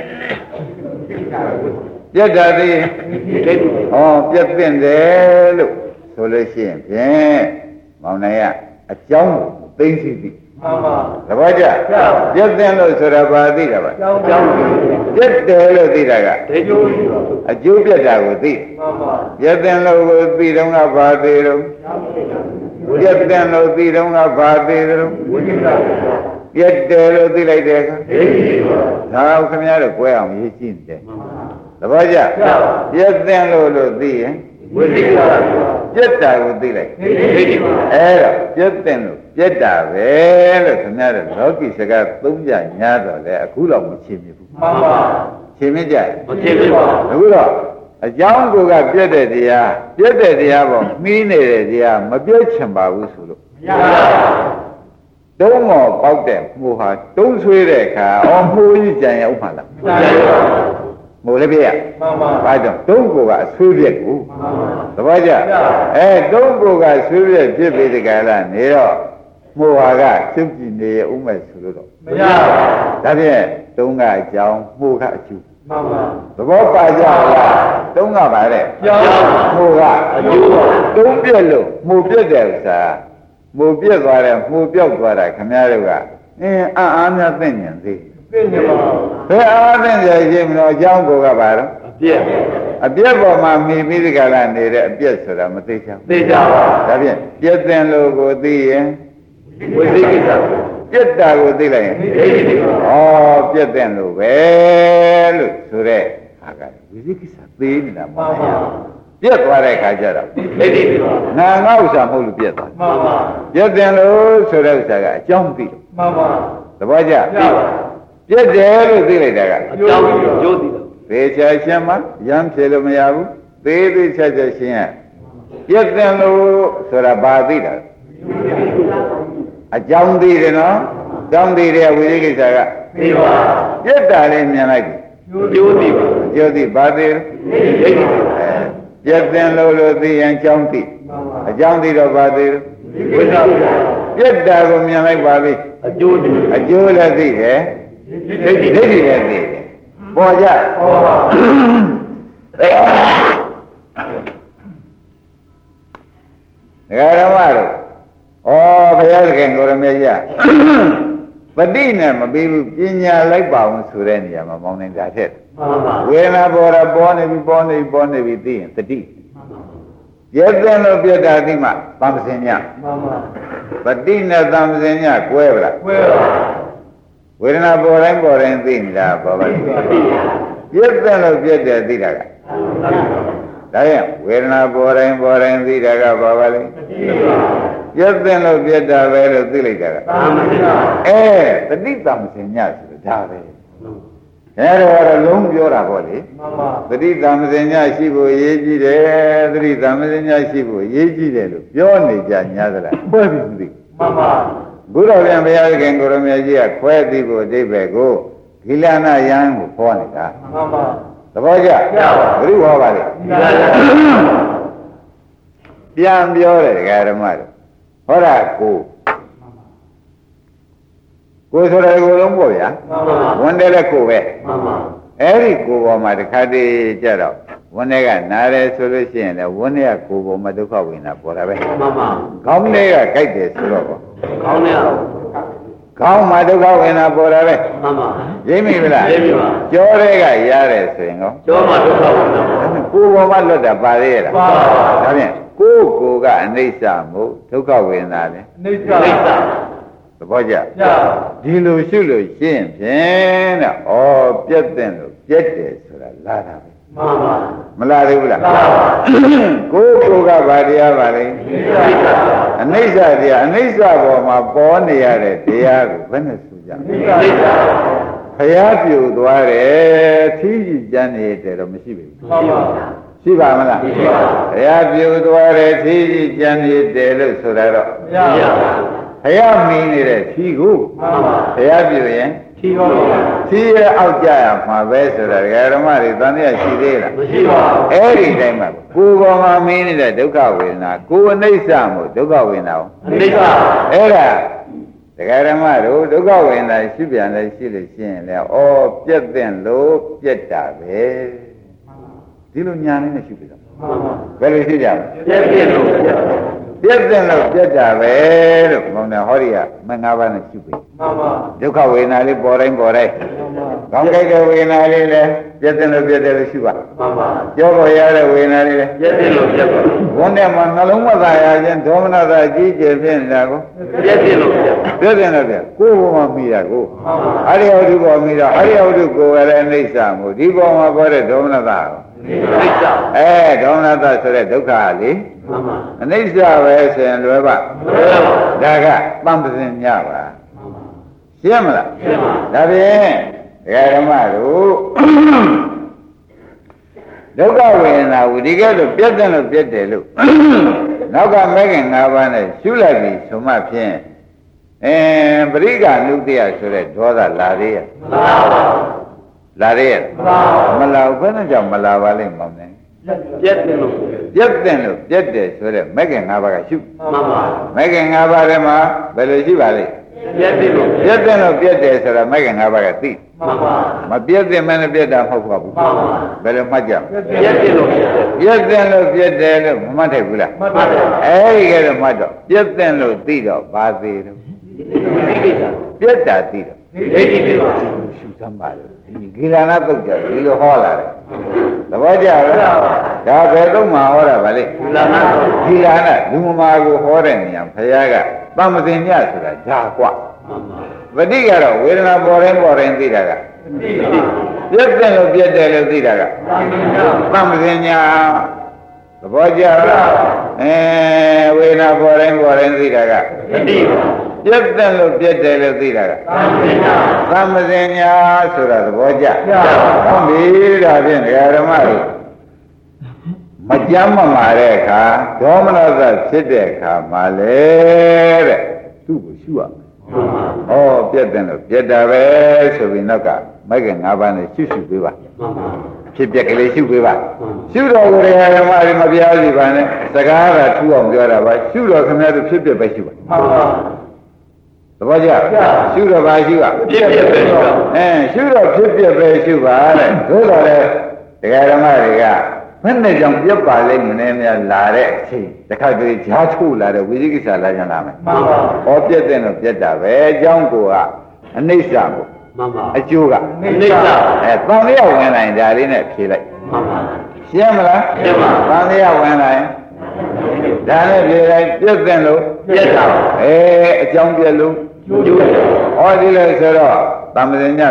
ပြတ်တာသိရင်ဩပြတ်တင်တယ်လို့ဆိုလို့ရှိရင်ဖြင့်မောင်နိုင်ရအကြောင်းကိုသိသိသိမှန်ပါသဘောကျပြတ်တင်လို့ဆိုတာဘာသိတာပါအကြောင်းပြတ်တယ်လို့သိတာကအကျိုးအကျိုးပြတ်တာကိုသိမှန်ပါပြတ်တင်လို့ကိုသိတော့ကဘာသိတော့ပြတ်တယ်လို့သိတော့ကဘာသိတော့ဝိသိကပြတ်တယ်လို့သိလိုက်တဲ့အခါဒါကိုခင်ဗျားတို့ကြွယ်အောင်ရေးကြည့်နေတယ်သဘောကျပြတ်တယ်လို့လို့သိရင်ဝိသိကပြတ်တာကိုသိလိုက်အဲ့တော့ပြတ်တယ်လို့ပြတ်တာပဲလို့ခင်ဗျားတို့လောကီစကားသုံးကြညာတော့လေအခုတော့မချင်မြဘူးမှန်ပါချင်မြကြမချင်မြပါဘူးအခုတော့အကြောင်းကိုကပြတ်တဲ့တရားပြတ်တဲ့တရားပေါ်မှီးနေတဲ့တရားမပြတ်ချင်ပါဘူးဆိုလို့မရပါဘူးတုံးမော်ပေါက်တဲ့မှုဟာတုံးဆွေးတဲ့အခါအော်မှုကြီးကြံရဥမှလားမရပါဘူးမို့လည်းပြရမှန်ပါဘာကြောင့်တုံးကိုကအဆွေးပြက်ကိုမှန်ပါသဘောကျအဲတုံးကိုကဆွေးပြက်ဖြစ်ပြီးဒီကလာနေတော့မှုဟာကကျုပ်ကြည့်နေဥမဲ့ဆိုလို့တော့မရပါဘူးဒါဖြင့်တုံးကအကြောင်းမှုကအကျိုးမှန်ပါသဘောပါကြလားတုံးကပါတဲ့ကြောင်းမှုကအကျိုးတုံးပြက်လို့မှုပြက်တဲ့ဥစ္စာမှုပြက်သွားတယ်မှုပြောက်သွားတာခင်ဗျားတို့ကအင်းအာအားများသိဉာဏ်သေးသိဉာဏ်ပါဘယ်အားသိဉာဏ်ရှိမလို့အကြောင်းကိုကပါတော့အပြက်အပြက်ပေါ်မှာမိမိဒီကလာနေတဲ့အပြက်ဆိုတာမသိချင်သိကြပါဒါဖြင့်ပြက်တင်လို့ကိုသိရင်ဝိသိကိစ္စပြက်တာကိုသိလိုက်ရင်ဩပြက်တဲ့လို့ပဲလို့ဆိုတဲ့ဟာကဝိသိကိစ္စသေးနေတာမဟုတ်ဘူးပြက်သွားတဲ့ခါကျတော့သိသိပါငါငါဥစ္စာမဟုတ်လို့ပြက်သွားမှန်ပါပြက်တဲ့လို့ဆိုတဲ့ဥစ္စာကအကြောင်းသိတယ်မှန်ပါသဘောကျပြက်ပြက်တယ်လို့သိလိုက်တာကအကြောင်းကျိုးသိတယ်သေချာရှင်းမှရမ်းဖြေလို့မရဘူးသေးသေးချာချာရှင်းရပြက်တဲ့လို့ဆိုတာဘာသိတာအကြောင်းသိတယ်နော်ကြောင်းသိတဲ့ဝိသိကိစ္စကသိပါပြတ်တာလေးမြင်လိုက်ပြီကျိုးသိပါကျိုးသိပါသေးတယ်ပြတ်တယ်လို့လို့သိရင်ကြောင်းသိအကြောင်းသိတော့ပါသေးတယ်ဝိသိပြတ်တာကိုမြင်လိုက်ပါပြီအကျိုးသိအကျိုးလည်းသိတယ်ဒိဋ္ဌိဒိဋ္ဌိလည်းသိတယ်ပေါ်ကြပေါ်ပါဒကာရမတို့ဩဘုရားသခင်ကိုရမေကြီးပฏิနဲ့မပြီးဘူးပညာလိုက်ပါအောင်ဆိုတဲ့နေရာမှာမောင်းနေတာထက်မှန်ပါဝေဒနာပေါ်တာပေါ်နေပြီပေါ်နေပြီပေါ်နေပြီသိရင်တတိပြည့်တဲ့လို့ပြတ်တာသိမှသံသင်ညမှန်ပါပฏิနဲ့သံသင်ညကွဲပါလားကွဲပါဝေဒနာပေါ်တိုင်းပေါ်တိုင်းသိနေတာပေါ်ပါလိမ့်ပြည့်တဲ့လို့ပြည့်တယ်သိတာကဒါရင်ဝေဒနာပေါ်တိုင်းပေါ်တိုင်းသိတာကဘာပါလဲပြည့်တဲ့လို့ပြည့်တာပဲလို့သိလိုက်တာကအဲတတိတမစင်ညဆိုတာဒါပဲအဲတော့လုံးပြောတာပေါ့လေတတိတမစင်ညရှိဖို့ရေးကြည့်တယ်တတိတမစင်ညရှိဖို့ရေးကြည့်တယ်လို့ပြောနေကြညာသလားပွဲပြီးမသိမှန်ပါဘုရားပြန်ဘုရားခင်ကိုရမေကြီးကခွဲသိဖို့အဓိပ္ပာယ်ကိုဂိလနာယံကိုခေါ်နေတာမှန်ပါသဘောကျဘုရားဟောပါလေပြန်ပြောတယ်ဒကာဓမ္မတို့ဟောတာကိုကိုဆိုတဲ့ကိုလုံးပေါ့ဗျာဝန်တယ်လည်းကိုပဲအဲ့ဒီကိုပေါ်မှာတခါတည်းကြတော့ဝန်တွေကနားတယ်ဆိုလို့ရှိရင်လည်းဝန်တွေကကိုပေါ်မှာဒုက္ခဝိညာဉ်ပေါ်တာပဲမှန်ပါခေါင်းတွေကကြိုက်တယ်ဆိုတော့ခေါင်းတွေကခေါင်းမှာဒုက္ခဝိညာဉ်ပေါ်တာပဲမှန်ပါရိပ်မိဗလားရိပ်မိပါကြောတွေကရတယ်ဆိုရင်ကောကြောမှာဒုက္ခဝိညာဉ်ကိုပေါ်မှာလွတ်တာပါသေးရလားပါဒါဖြင့်ကိုယ်ကိုယ်ကအနိစ္စမို့ဒုက္ခဝိညာဉ်လည်းအနိစ္စအနိစ္စသဘောကျဒီလိုရှုလို့ရှင်းဖြင့်တဲ့ဩပြတ်တဲ့လို့ပြတ်တယ်ဆိုတာလာတာပဲမှန်ပါမလားသေးဘူးလားမှန်ပါကိုယ်ကိုယ်ကဗာတရားပါလေအနိစ္စတရားအနိစ္စပေါ်မှာပေါ်နေရတဲ့တရားကိုဘယ်နဲ့ဆိုကြလဲအနိစ္စဘုရားပြူသွားတယ်သီးကြီးကျမ်းနေတယ်တော့မရှိဘူးမှန်ပါရှိပါမလားရှိပါဘုရားပြူသွားတယ်သီးကြီးကျမ်းနေတယ်လို့ဆိုတာတော့မရပါဘူးဘုရားမင်းနေတဲ့ဖြီးကိုမှန်ပါဘုရားပြည့်ရင်ဖြီးပါဖြီးရဲ့အောက်ကြရမှာပဲဆိုတာဓမ္မတွေတန်တရားရှိသေးလားမရှိပါဘူးအဲ့ဒီတိုင်းမှာကိုယ်ပေါ်မှာမင်းနေတဲ့ဒုက္ခဝေဒနာကိုယ်အနိစ္စမို့ဒုက္ခဝေဒနာအနိစ္စအဲ့ဒါဓမ္မတို့ဒုက္ခဝေဒနာရှိပြန်လဲရှိလို့ရှိရင်လေဩပြက်တဲ့လို့ပြက်တာပဲဒီလိုညာနေနဲ့ရှိပြီတော့ဘယ်လိုရှိကြလဲပြက်တဲ့လို့ပြက်တဲ့လို့ပြက်တာပဲလို့ဘုံနဲ့ဟောဒီကမငါးပါးနဲ့ရှုပြီမှန်ပါဒုက္ခဝေဒနာလေးပေါ်တိုင်းပေါ်တိုင်းကောင်းကြိုက်တဲ့ဝေဒနာလေးလည်းပြက်တဲ့လို့ပြက်တယ်လို့ရှုပါမှန်ပါကြောပေါ်ရတဲ့ဝေဒနာလေးလည်းပြက်တဲ့လို့ပြက်ပါဘုံနဲ့မှာနှလုံးမသားရခြင်းဒေါမနသာအကြီးကျယ်ဖြစ်နေတာကိုပြက်တဲ့လို့ပြက်ပြက်တဲ့လို့ပြက်ကိုယ်ပေါ်မှာမိတာကိုမှန်ပါအရိယဝတ္ထုပေါ်မိတော့အရိယဝတ္ထုကိုယ်လည်းအိဋ္ဌာမို့ဒီပေါ်မှာပေါ်တဲ့ဒေါမနသာအိဋ္ဌာအဲဒေါမနသာဆိုတဲ့ဒုက္ခလေမှန်ပါအနိစ္စပဲဆိုရင်လွယ်ပါလွယ်ပါဒါကပံပစင်ညပါရှင်းမလားရှင်းပါဒါဖြင့်ဓမ္မတို့ဒုက္ခဝေဒနာဝိဒီကဲလို့ပြတ်တယ်လို့ပြတ်တယ်လို့နောက်ကမဲခင်၅ပါးနဲ့ရှုလိုက်ပြီဆိုမှဖြင့်အဲပရိက္ခနုတ္တယဆိုတဲ့ဒေါသလာသေးရဲ့မလာပါဘူးလာသေးရဲ့မလာဘူးဘယ်နဲ့ကြောင့်မလာပါလိမ့်မလဲပြတ်တယ်လို့ပြတ်တယ်လို့ပြတ်တယ်ဆိုတဲ့မဲခင်၅ပါးကရှုမှန်ပါမဲခင်၅ပါးထဲမှာဘယ်လိုရှိပါလိမ့်ပြတ်တယ်လို့ပြတ်တယ်လို့ပြတ်တယ်ဆိုတာမဲခင်၅ပါးကသိမှန်ပါမပြတ်တယ်မနဲ့ပြတ်တာမဟုတ်ပါဘူးမှန်ပါဘယ်လိုမှတ်ကြပြတ်တယ်လို့ပြတ်တယ်လို့ပြတ်တယ်လို့မမှတ်ထိုက်ဘူးလားမှတ်ပါတယ်အဲဒီကဲတော့မှတ်တော့ပြတ်တယ်လို့သိတော့ဘာသေးတော့ပြတ်တာသိတော့ဒိဋ္ဌိသိပါရှုသမ်းပါလို့ဒီဂိရဏတုတ်ကြဒီလိုဟောလာတယ်သဘောကျလားဒါပဲတော့မှဟောတာဗါလေဂိရဏဂိရဏလူမမာကိုဟောတဲ့နေရာဘုရားကပမသိညဆိုတာဓာကွပဋိကတော့ဝေဒနာပေါ်တိုင်းပေါ်တိုင်းသိတာကပြည့်တယ်လို့ပြည့်တယ်လို့သိတာကပမသိညသဘောကျလားအဲဝေဒနာပေါ်တိုင်းပေါ်တိုင်းသိတာကပဋိပြတ်တယ်လို့ပြတ်တယ်လို့သိတာကသမ္မဇင်ညာဆိုတာသဘောကျဟုတ်ပြီဒါဖြင့်ဓမ္မတို့မကြမ်းမမာတဲ့အခါဒေါမနသဖြစ်တဲ့အခါမှာလေတဲ့သူ့ကိုရှုရမယ်ဟောပြတ်တယ်လို့ပြတ်တာပဲဆိုပြီးနောက်ကမိုက်က၅ပါးနဲ့ရှုရှုပေးပါဖြစ်ပြက်ကလေးရှုပေးပါရှုတော်ကိုဓမ္မတွေမပြားစီပါနဲ့စကားကထူအောင်ပြောတာပါရှုတော်ခင်ဗျားတို့ဖြစ်ပြက်ပဲရှုပါသဘောကျရှုတော့ပါရှုပါဖြစ်ပြပဲရှုပါအဲရှုတော့ဖြစ်ပြပဲရှုပါတဲ့သို့တော်လည်းတရားဓမ္မတွေကဘယ်နဲ့ကြောင့်ပြတ်ပါလိမ့်မလဲများလာတဲ့အချိန်တခါတည်းဈာထုတ်လာတဲ့ဝိသိကိစ္စလာကြလာမယ်မှန်ပါဟောပြတ်တဲ့တော့ပြတ်တာပဲအကြောင်းကိုကအနိစ္စကိုမှန်ပါအကျိုးကအနိစ္စအဲသံဃာဝင်လာရင်ဒါလေးနဲ့ဖြေလိုက်မှန်ပါရှင်းမလားရှင်းပါသံဃာဝင်လာရင်ဒါနဲ့ဖြေလိုက်ပြတ်တဲ့လို့ပြတ်တာအဲအကြောင်းပြတ်လို့ဟောဒီလေဆိုတော့သမ္မဇည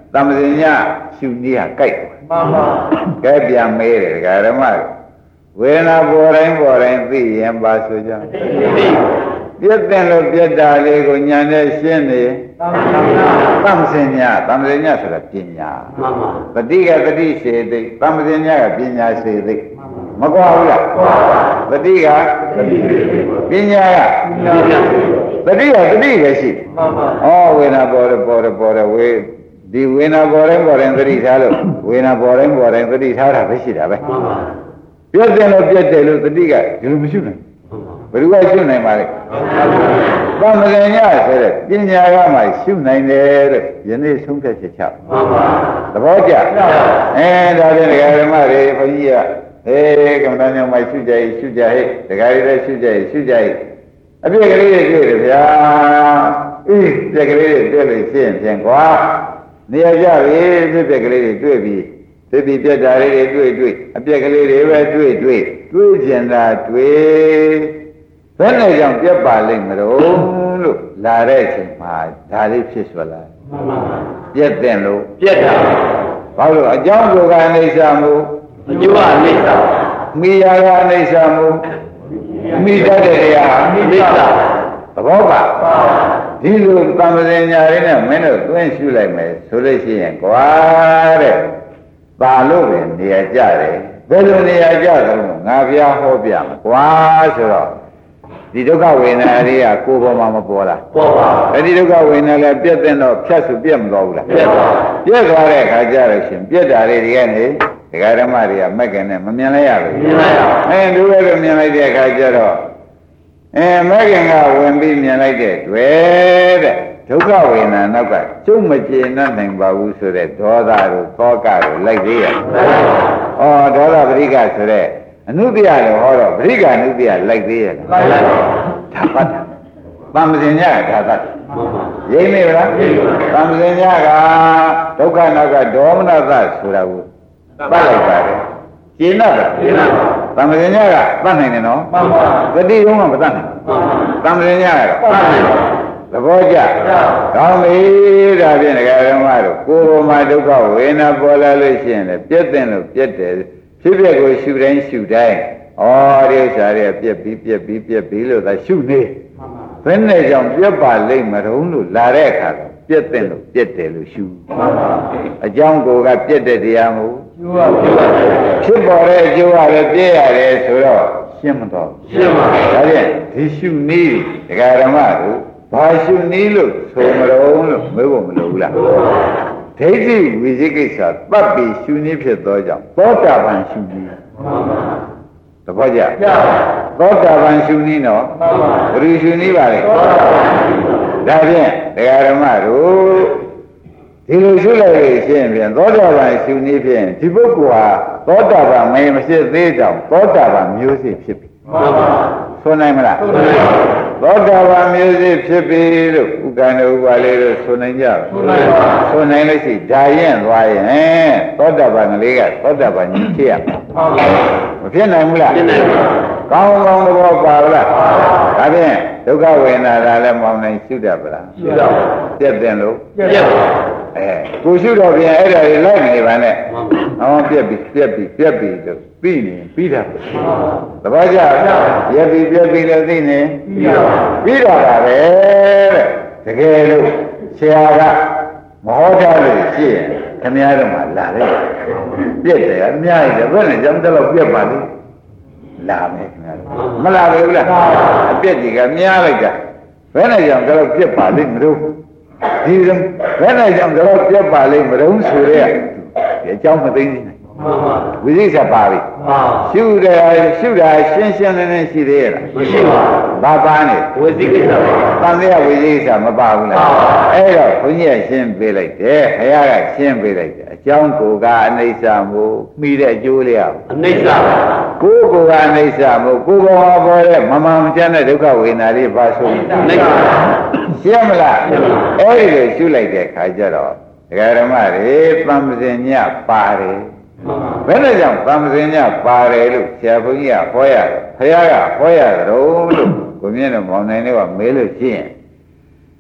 သမစင်ညရှုနည်းဟာကြိုက်မှန်ပါကဲပြန်မေးတယ်ဒကာဓမ္မဝေဒနာပေါ်တိုင်းပေါ်တိုင်းသိရင်ပါဆိုကြပြည့်တဲ့လို့ပြတ်တာလေးကိုညာနဲ့ရှင်းနေသမစင်ညသမစင်ညဆိုတာပညာမှန်ပါတတိကတတိစေသိသမစင်ညကပညာစေသိမကွာဘူးလားတတိကပညာကတတိကတတိပဲရှိမှန်ပါဩဝေဒနာပေါ်တယ်ပေါ်တယ်ပေါ်တယ်ဝေဒီဝေဒနာပေါ်တိုင်းပေါ်တိုင်းသတိထားလို့ဝေဒနာပေါ်တိုင်းပေါ်တိုင်းသတိထားတာပဲရှိတာပဲမှန်ပါပြတ်တယ်လို့ပြတ်တယ်လို့သတိကဒီလိုမရှိနိုင်ဘယ်သူကရှုနိုင်ပါလဲသမဂညဆိုတဲ့ပညာကမှရှုနိုင်တယ်တဲ့ယနေ့ဆုံးဖြတ်ချက်ချမှန်ပါသဘောကျအဲဒါဖြင့်ဒကာဓမ္မတွေဘုန်းကြီးကဟေးကမ္ဘာညောင်မိုက်ရှုကြရဲ့ရှုကြဟဲ့ဒကာတွေလည်းရှုကြရဲ့ရှုကြရဲ့အပြည့်ကလေးတွေတွေ့တယ်ဗျာအေးပြည့်ကလေးတွေတွေ့လို့ရှင်းပြန်ကွာနေရာကြပြီပြည့်ပြည့်ကလေးတွေတွေ့ပြီးပြည့်ပြည့်ပြတ်တာလေးတွေတွေ့တွေ့အပြည့်ကလေးတွေပဲတွေ့တွေ့တွေ့ကျင်တာတွေ့ဘယ်နဲ့ကြောင့်ပြတ်ပါလိမ့်မလို့လို့လာတဲ့အချိန်မှာဒါလေးဖြစ်ဆွလာမှန်ပါပြတ်တဲ့လို့ပြတ်တာဘာလို့အကြောင်းကိုယ်ကအနိစ္စမှုအကျိုးကအနိစ္စမိယာကအနိစ္စမှုမိတတ်တဲ့တရားအနိစ္စသဘောပါဒီလိုသံဃာညာရင်းနဲ့မင်းတို့သွင်းရှုလိုက်မယ်ဆိုလို့ရှိရင်ကွာတဲ့ပါလို့ပဲနေရာကြတယ်ဘယ်လိုနေရာကြသလဲငါဘုရားဟောပြမယ်ကွာဆိုတော့ဒီဒုက္ခဝေဒနာတွေကကိုယ်ပေါ်မှာမပေါ်လားပေါ်ပါအဲဒီဒုက္ခဝေဒနာလည်းပြတ်တဲ့တော့ဖြတ်စုပြတ်မသွားဘူးလားပြတ်ပါပြတ်သွားတဲ့အခါကျတော့ရှင်ပြတ်တာတွေဒီကနေဒကာဓမ္မတွေကမက်ကနဲ့မမြင်လိုက်ရဘူးမြင်လိုက်ရအဲဒုရလို့မြင်လိုက်တဲ့အခါကျတော့အဲမက်ကင်ကဝင်ပြီးမြင်လိုက်တဲ့တွေ့တဲ့ဒုက္ခဝေဒနာနောက်ကကျုပ်မကျေနပ်နိုင်ပါဘူးဆိုတဲ့ဒေါသတို့သောကတို့လိုက်သေးရဲ့ဩဒေါသပရိက္ခဆိုတဲ့အနုတ္တိယလို့ဟောတော့ပရိက္ခအနုတ္တိယလိုက်သေးရဲ့လိုက်လိုက်ဒါပတ်တာသံဃာညကဒါပတ်ရိမ့်မေလားသံဃာညကဒုက္ခနောက်ကဒေါမနသဆိုတာကိုပတ်လိုက်ပါတယ်ကျေနပ်လားကျေနပ်ပါသံဃာညကပတ်နိုင်တယ်နော်မှန်ပါဂတိရုံးကမတတ်နိုင်သံဃာညကတော့ပတ်နိုင်သဘောကျကောင်းပြီဒါဖြင့်ဒကာဓမ္မတို့ကိုယ်ပေါ်မှာဒုက္ခဝေဒနာပေါ်လာလို့ရှိရင်လည်းပြည့်တဲ့လို့ပြည့်တယ်ဖြစ်ဖြစ်ကိုရှုတိုင်းရှုတိုင်းဩဒီဥစ္စာတွေပြက်ပြီးပြက်ပြီးပြက်ပြီးလို့သာရှုနေဘယ်နဲ့ကြောင့်ပြက်ပါလိမ့်မတုံးလို့လာတဲ့အခါတော့ပြက်တဲ့လို့ပြက်တယ်လို့ရှုအကြောင်းကိုကပြက်တဲ့တရားမဟုတ်ဖြစ်ပေါ်တဲ့အကျိုးကလည်းပြည့်ရတယ်ဆိုတော့ရှင်းမတော့ရှင်းပါဒါဖြင့်ဒီရှုနည်းဒကာဓမ္မတို့ဘာရှုနည်းလို့ဆိုမတုံးလို့မေးဖို့မလိုဘူးလားဒိဋ္ဌိဝိသိကိစ္စပတ်ပြီးရှုနည်းဖြစ်သောကြောင့်သောတာပန်ရှုနည်းသဘောကျသောတာပန်ရှုနည်းနော်ဘယ်လိုရှုနည်းပါလဲဒါဖြင့်ဒကာဓမ္မတို့ဒီလိုရှုလိုက်လို့ရှိရင်ပြန်သောတာပန်ရှုနည်းဖြင့်ဒီပုဂ္ဂိုလ်ဟာသောတာပန်မင်းမရှိသေးကြောင်သောတာပန်မျိုးစေ့ဖြစ်ပြီဆိုနိုင်မလားသောတာပန်မျိုးစေ့ဖြစ်ပြီလို့ဥက္ကန္တဥပါလေးတို့ဆိုနိုင်ကြဆိုနိုင်ပါဆိုနိုင်လို့ရှိဒါရင်သွားရင်သောတာပန်ကလေးကသောတာပန်ကြီးဖြစ်ရမဖြစ်နိုင်ဘူးလားဖြစ်နိုင်ပါကောင်းကောင်းသဘောပါလားဒါဖြင့်ဒုက္ခဝေဒနာလည်းမောင်းနိုင်ရှုတတ်ပါလားရှုတတ်ပါပြည့်တယ်လို့ပြည့်ပါအဲကိုရှုတော့ပြန်အဲ့ဒါတွေလိုက်နေပါနဲ့ဟောပြက်ပြီပြက်ပြီပြက်ပြီလို့ပြီးနေပြီးတာသဘောကျပြက်ပြီပြက်ပြီလို့သိနေပြီးတော့တာပဲတဲ့တကယ်လို့ဆရာကမဟောထားလို့ရှိရင်ခင်ဗျားတို့မှလာတယ်ပြက်တယ်အများကြီးတယ်ဘယ်နဲ့ကြောင့်တော့ပြက်ပါလိမ့်လာမယ်ခင်ဗျားတို့မလာဘူးလားအပြက်ကြီးကများလိုက်တာဘယ်နဲ့ကြောင့်တော့ပြက်ပါလိမ့်မလို့ဒီဘယ်နဲ့ကြောင့်တော့ပြက်ပါလိမ့်မလို့ဆိုရဲဒီအကြောင်းမသိသေးဘူးဝိသိကိစ္စပါပြီရှုတယ်ရှုတာရှင်းရှင်းလင်းလင်းရှိသေးရဲ့လားမရှိပါဘူးဘာပါနေဝိသိကိစ္စပါတန်တဲ့ဝိသိကိစ္စမပါဘူးလားအဲ့တော့ဘုန်းကြီးကရှင်းပေးလိုက်တယ်ခရကရှင်းပေးလိုက်တယ်အကြောင်းကိုကအနိစ္စမို့မှီတဲ့အကျိုးလေးအောင်အနိစ္စကိုယ်ကိုကအနိစ္စမို့ကိုယ်ကောင်ပေါ်တဲ့မမှန်မကျန်တဲ့ဒုက္ခဝေဒနာလေးပါဆိုအနိစ္စရှင်းမလားအဲ့ဒီလိုရှုလိုက်တဲ့ခါကျတော့ဒကာဓမ္မတွေသံဃာညပါတယ်ဘယ်နဲ့ကြောင့်သံဃာညပါတယ်လို့ဆရာဘုန်းကြီးကဟောရတယ်ဘုရားကဟောရတယ်လို့ကိုမြင့်တော်မောင်နိုင်တွေကမေးလို့ရှိရင်ဟ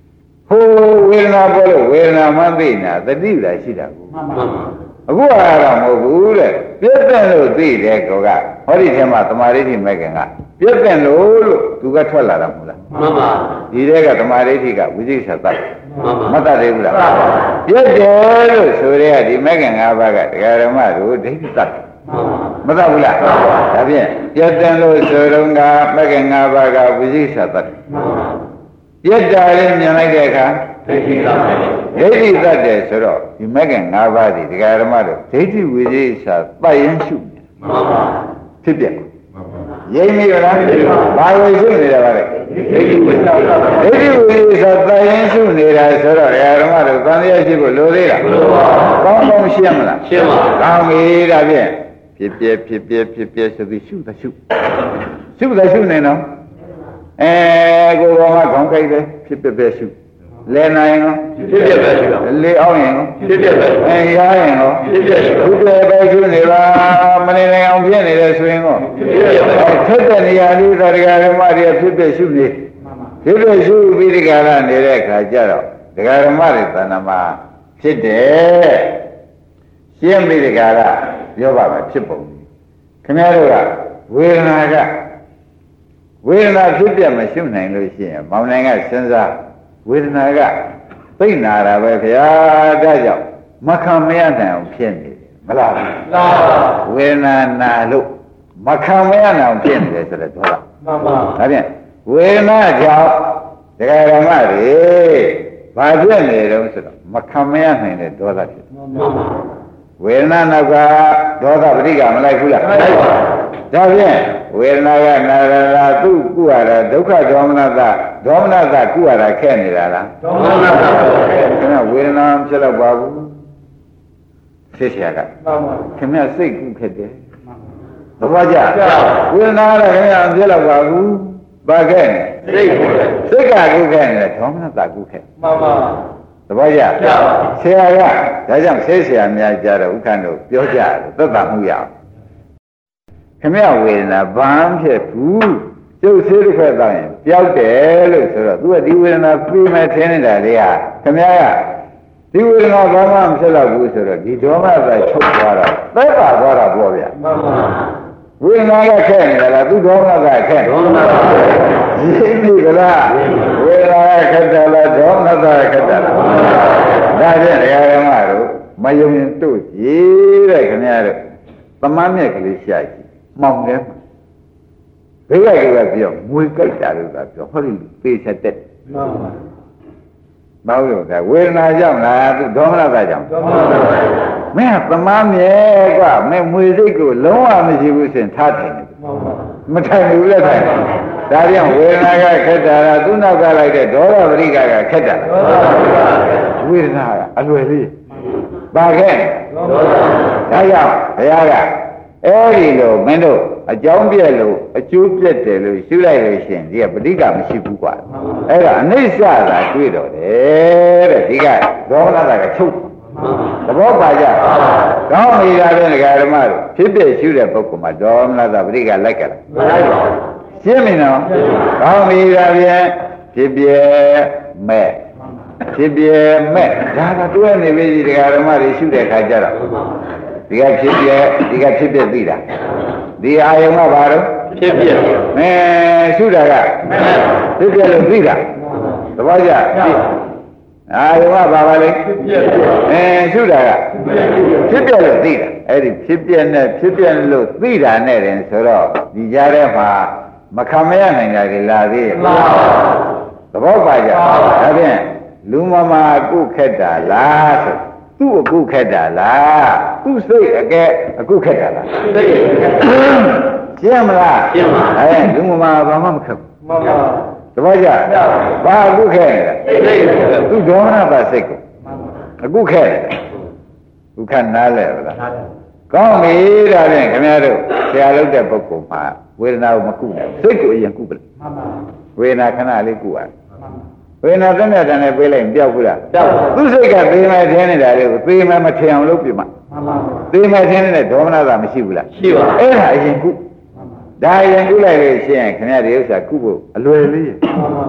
ဟိုဝေဒနာပေါ်လို့ဝေဒနာမှသိနေတာတတိလာရှိတာကိုအခုကတော့မဟုတ်ဘူးတဲ့ပြည့်တဲ့လို့သိတယ်ကောကဟောဒီထဲမှာသမာဓိဋ္ဌိမဲ့ခင်ကပြည့်တဲ့လို့လို့သူကထွက်လာတာမဟုတ်လားမှန်ပါဒီထဲကသမာဓိဋ္ဌိကဝိသိကိစ္စတတ်မှန်ပါမတတ်သေးဘူးလားပြည့်တယ်လို့ဆိုရဲဒီမဲ့ခင်၅ပါးကတရားဓမ္မတို့ဒိဋ္ဌိတတ်မတတ်ဘူးလားဒါဖြင့်ပြည့်တဲ့လို့ဆိုတော့ကမဲ့ခင်၅ပါးကဝိသိကိစ္စတတ်ပြည့်တာလေးမြင်လိုက်တဲ့အခါဒိဋ္ဌိတတ်တယ်ဒိဋ္ဌိတတ်တယ်ဆိုတော့ဒီမဲ့ခင်၅ပါးဒီတရားဓမ္မတို့ဒိဋ္ဌိဝိသိကိစ္စပတ်ရင်ရှုနေမှန်ပါဖြစ်ပြရိပ်မိရလားဘာဝေရှုနေတာပါလဲဒိဋ္ဌိဝိသဒိဋ္ဌိဝိဆိုတန်ရင်ရှုနေတာဆိုတော့ဓမ္မတို့သံဃာရှိဖို့လိုသေးလားကောင်းကောင်းရှင်းမလားရှင်းပါကောင်းပြီဒါဖြင့်ဖြစ်ပြဖြစ်ပြဖြစ်ပြဆိုပြီးရှုတာရှုရှုတာရှုနေနော်အဲကိုယ်တော်ကခေါင်းကိုက်တယ်ဖြစ်ပြပြရှုလဲနိုင်ရောဖြစ်ပြပဲရှုလေအောင်ရင်ရောဖြစ်ပြပဲအဲရရင်ရောဖြစ်ပြရှုဖြစ်ပြပဲရှုနေလားမနေနိုင်အောင်ဖြစ်နေတယ်ဆိုရင်ရောဖြစ်ပြပဲထက်တဲ့နေရာလေးသရဂဓမ္မတွေဖြစ်ပြရှုနေဖြစ်ပြရှုပြီးဒီကရနေတဲ့အခါကျတော့ဒကာဓမ္မတွေသဏ္ဍာန်မှာဖြစ်တယ်ရှင်းပြီးဒီကရပြောပါမယ်ဖြစ်ပုံခင်ဗျားတို့ကဝေဒနာကဝေဒနာဖြစ်ပြမရှုနိုင်လို့ရှိရင်မောင်နိုင်ကစဉ်းစားဝေဒနာကသိနာတာပဲဗျာဒါကြောင့်မခံမရနိုင်အောင်ဖြစ်နေတယ်မလားမှန်ပါဝေဒနာနာလို့မခံမရနိုင်အောင်ဖြစ်နေတယ်ဆိုတော့ဒေါသမှန်ပါဒါဖြင့်ဝေဒနာကြောင့်ဒကာဓမ္မတွေဘာဖြစ်နေတုံးဆိုတော့မခံမရနိုင်တဲ့ဒေါသဖြစ်မှန်ပါဝေဒနာနောက်ကဒေါသပဋိက္ခမလိုက်ဘူးလားလိုက်ပါဒါဖြင့်ဝေဒနာကနာရလာသူ့ကုရတာဒုက္ခဒေါမနတဒေါမနတကုရတာခဲ့နေတာလားဒေါမနတခဲ့တယ်ဝေဒနာဖြစ်တော့ပါဘူးဖြစ်เสียကခင်ဗျစိတ်ကုခဲ့တယ်သဘောကျဝေဒနာကခင်ဗျဖြစ်တော့ပါဘူးဘာခဲ့စိတ်ကုခဲ့စိတ်ကကုခဲ့နေတယ်ဒေါမနတကုခဲ့မှန်ပါသဘောကျဆရာကဒါကြောင့်ဆေးဆရာများကြတော့ဥက္ကဋ္ဌတို့ပြောကြတယ်သက်သာမှုရအောင်ခမရဝေဒနာဘာမှဖြစ်ဘူးကျုပ်ဆေးတစ်ခွက်တောင်းရင်ပျောက်တယ်လို့ဆိုတော့သူကဒီဝေဒနာပြီးမဲ့ထင်းနေတာလေဟာခမရကဒီဝေဒနာဘာမှမဖြစ်တော့ဘူးဆိုတော့ဒီဒေါမနတချုပ်သွားတာသက်သာသွားတာပေါ့ဗျာမှန်ပါဝေဒနာကခက်နေလားသူဒေါမနတခက်ဒေါမနတရင်းပြီကလားဝေဒနာခက်တယ်လားဒေါမနတခက်တယ်လားဒါဖြင့်ဓမ္မတို့မယုံရင်တို့ကြည့်တဲ့ခင်ဗျားတို့သမားမြက်ကလေးရှာကြည့်မှောင်တယ်ဘေးကကပြောမွေကြိုက်တာလို့ကပြောဟောဒီပေချက်တက်မှန်ပါမဟုတ်လို့ကဝေဒနာကြောင့်လားသူဒေါမနတကြောင့်ဒေါမနတမင်းကသမားမြဲกว่าမင်းမွေစိတ်ကိုလုံးဝမရှိဘူးဆိုရင်ထားထိုင်တယ်မထိုင်ဘူးလက်ထိုင်ဒါကြောင့်ဝေဒနာကခက်တာလားသူနောက်ကလိုက်တဲ့ဒေါသပရိက္ခကခက်တာဝေဒနာကအလွယ်လေးပါခဲ့ဒါကြောင့်ဘုရားကအဲဒီလိုမင်းတို့အကြောင်းပြက်လို့အကျိုးပြက်တယ်လို့ရှုလိုက်လို့ရှိရင်ဒီကပဋိက္ခမရှိဘူးกว่าအဲ့ဒါအနိစ္စသာတွေ့တော့တယ်တဲ့ဒီကဒေါမနတကချုပ်သဘောပါကြကောင်းပြီလားတဲ့ဓမ္မတို့ဖြစ်ဖြစ်ရှုတဲ့ပုဂ္ဂိုလ်မှာဒေါမနတပဋိက္ခလိုက်ကြလားမလိုက်ပါဘူးရှင်းပြီနော်ကောင်းပြီလားဗျာဖြစ်ပြမဲ့ဖြစ်ပြမဲ့ဒါကတွဲနေပြီဒီဓမ္မတွေရှုတဲ့ခါကျတော့ဒီကဖြစ်ပြဒီကဖြစ်ပြသိတာဒီအာယုံကဘာလို့ဖြစ်ပြအဲရှုတာကဖြစ်ပြလို့သိတာသဘောကျအာယုံကဘာပါလဲဖြစ်ပြအဲရှုတာကဖြစ်ပြလို့သိတာအဲ့ဒီဖြစ်ပြနဲ့ဖြစ်ပြလို့သိတာနဲ့တင်ဆိုတော့ဒီကြားထဲမှာမခံမရနိုင်တာလေလာသေးရဲ့သဘောပါကြဒါဖြင့်လူမမာအခုခက်တာလားဆိုသူ့အခုခက်တာလားသူ့စိတ်အကဲအခုခက်တာလားစိတ်ရှင်းမလားရှင်းပါအဲလူမမာဘာမှမခက်ဘူးမှန်ပါသဘောကျဘာအခုခက်နေတာသူ့ဒေါမနပါစိတ်ကိုအခုခက်တယ်အခုခက်နားလဲဗလားကောင်းပြီဒါဖြင့်ခင်ဗျားတို့ဆရာလုပ်တဲ့ပုဂ္ဂိုလ်မှာဝေဒနာကိုမကုနဲ့စိတ်ကိုအရင်ကုပလားမှန်ပါဝေဒနာခဏလေးကုရတယ်ဝေဒနာတည်းနဲ့တည်းနဲ့ပြေးလိုက်ပျောက်ဘူးလားပျောက်သူစိတ်ကသေမဲ့ထင်းနေတာလေသေမဲ့မထင်အောင်လုပ်ပြမှာမှန်ပါသေမဲ့ထင်းနေတဲ့ဒေါမနတာမရှိဘူးလားရှိပါအဲ့ဒါအရင်ကုဒါအရင်ကုလိုက်လို့ရှိရင်ခင်ဗျားဒီဥစ္စာကုဖို့အလွယ်လေးမှန်ပါ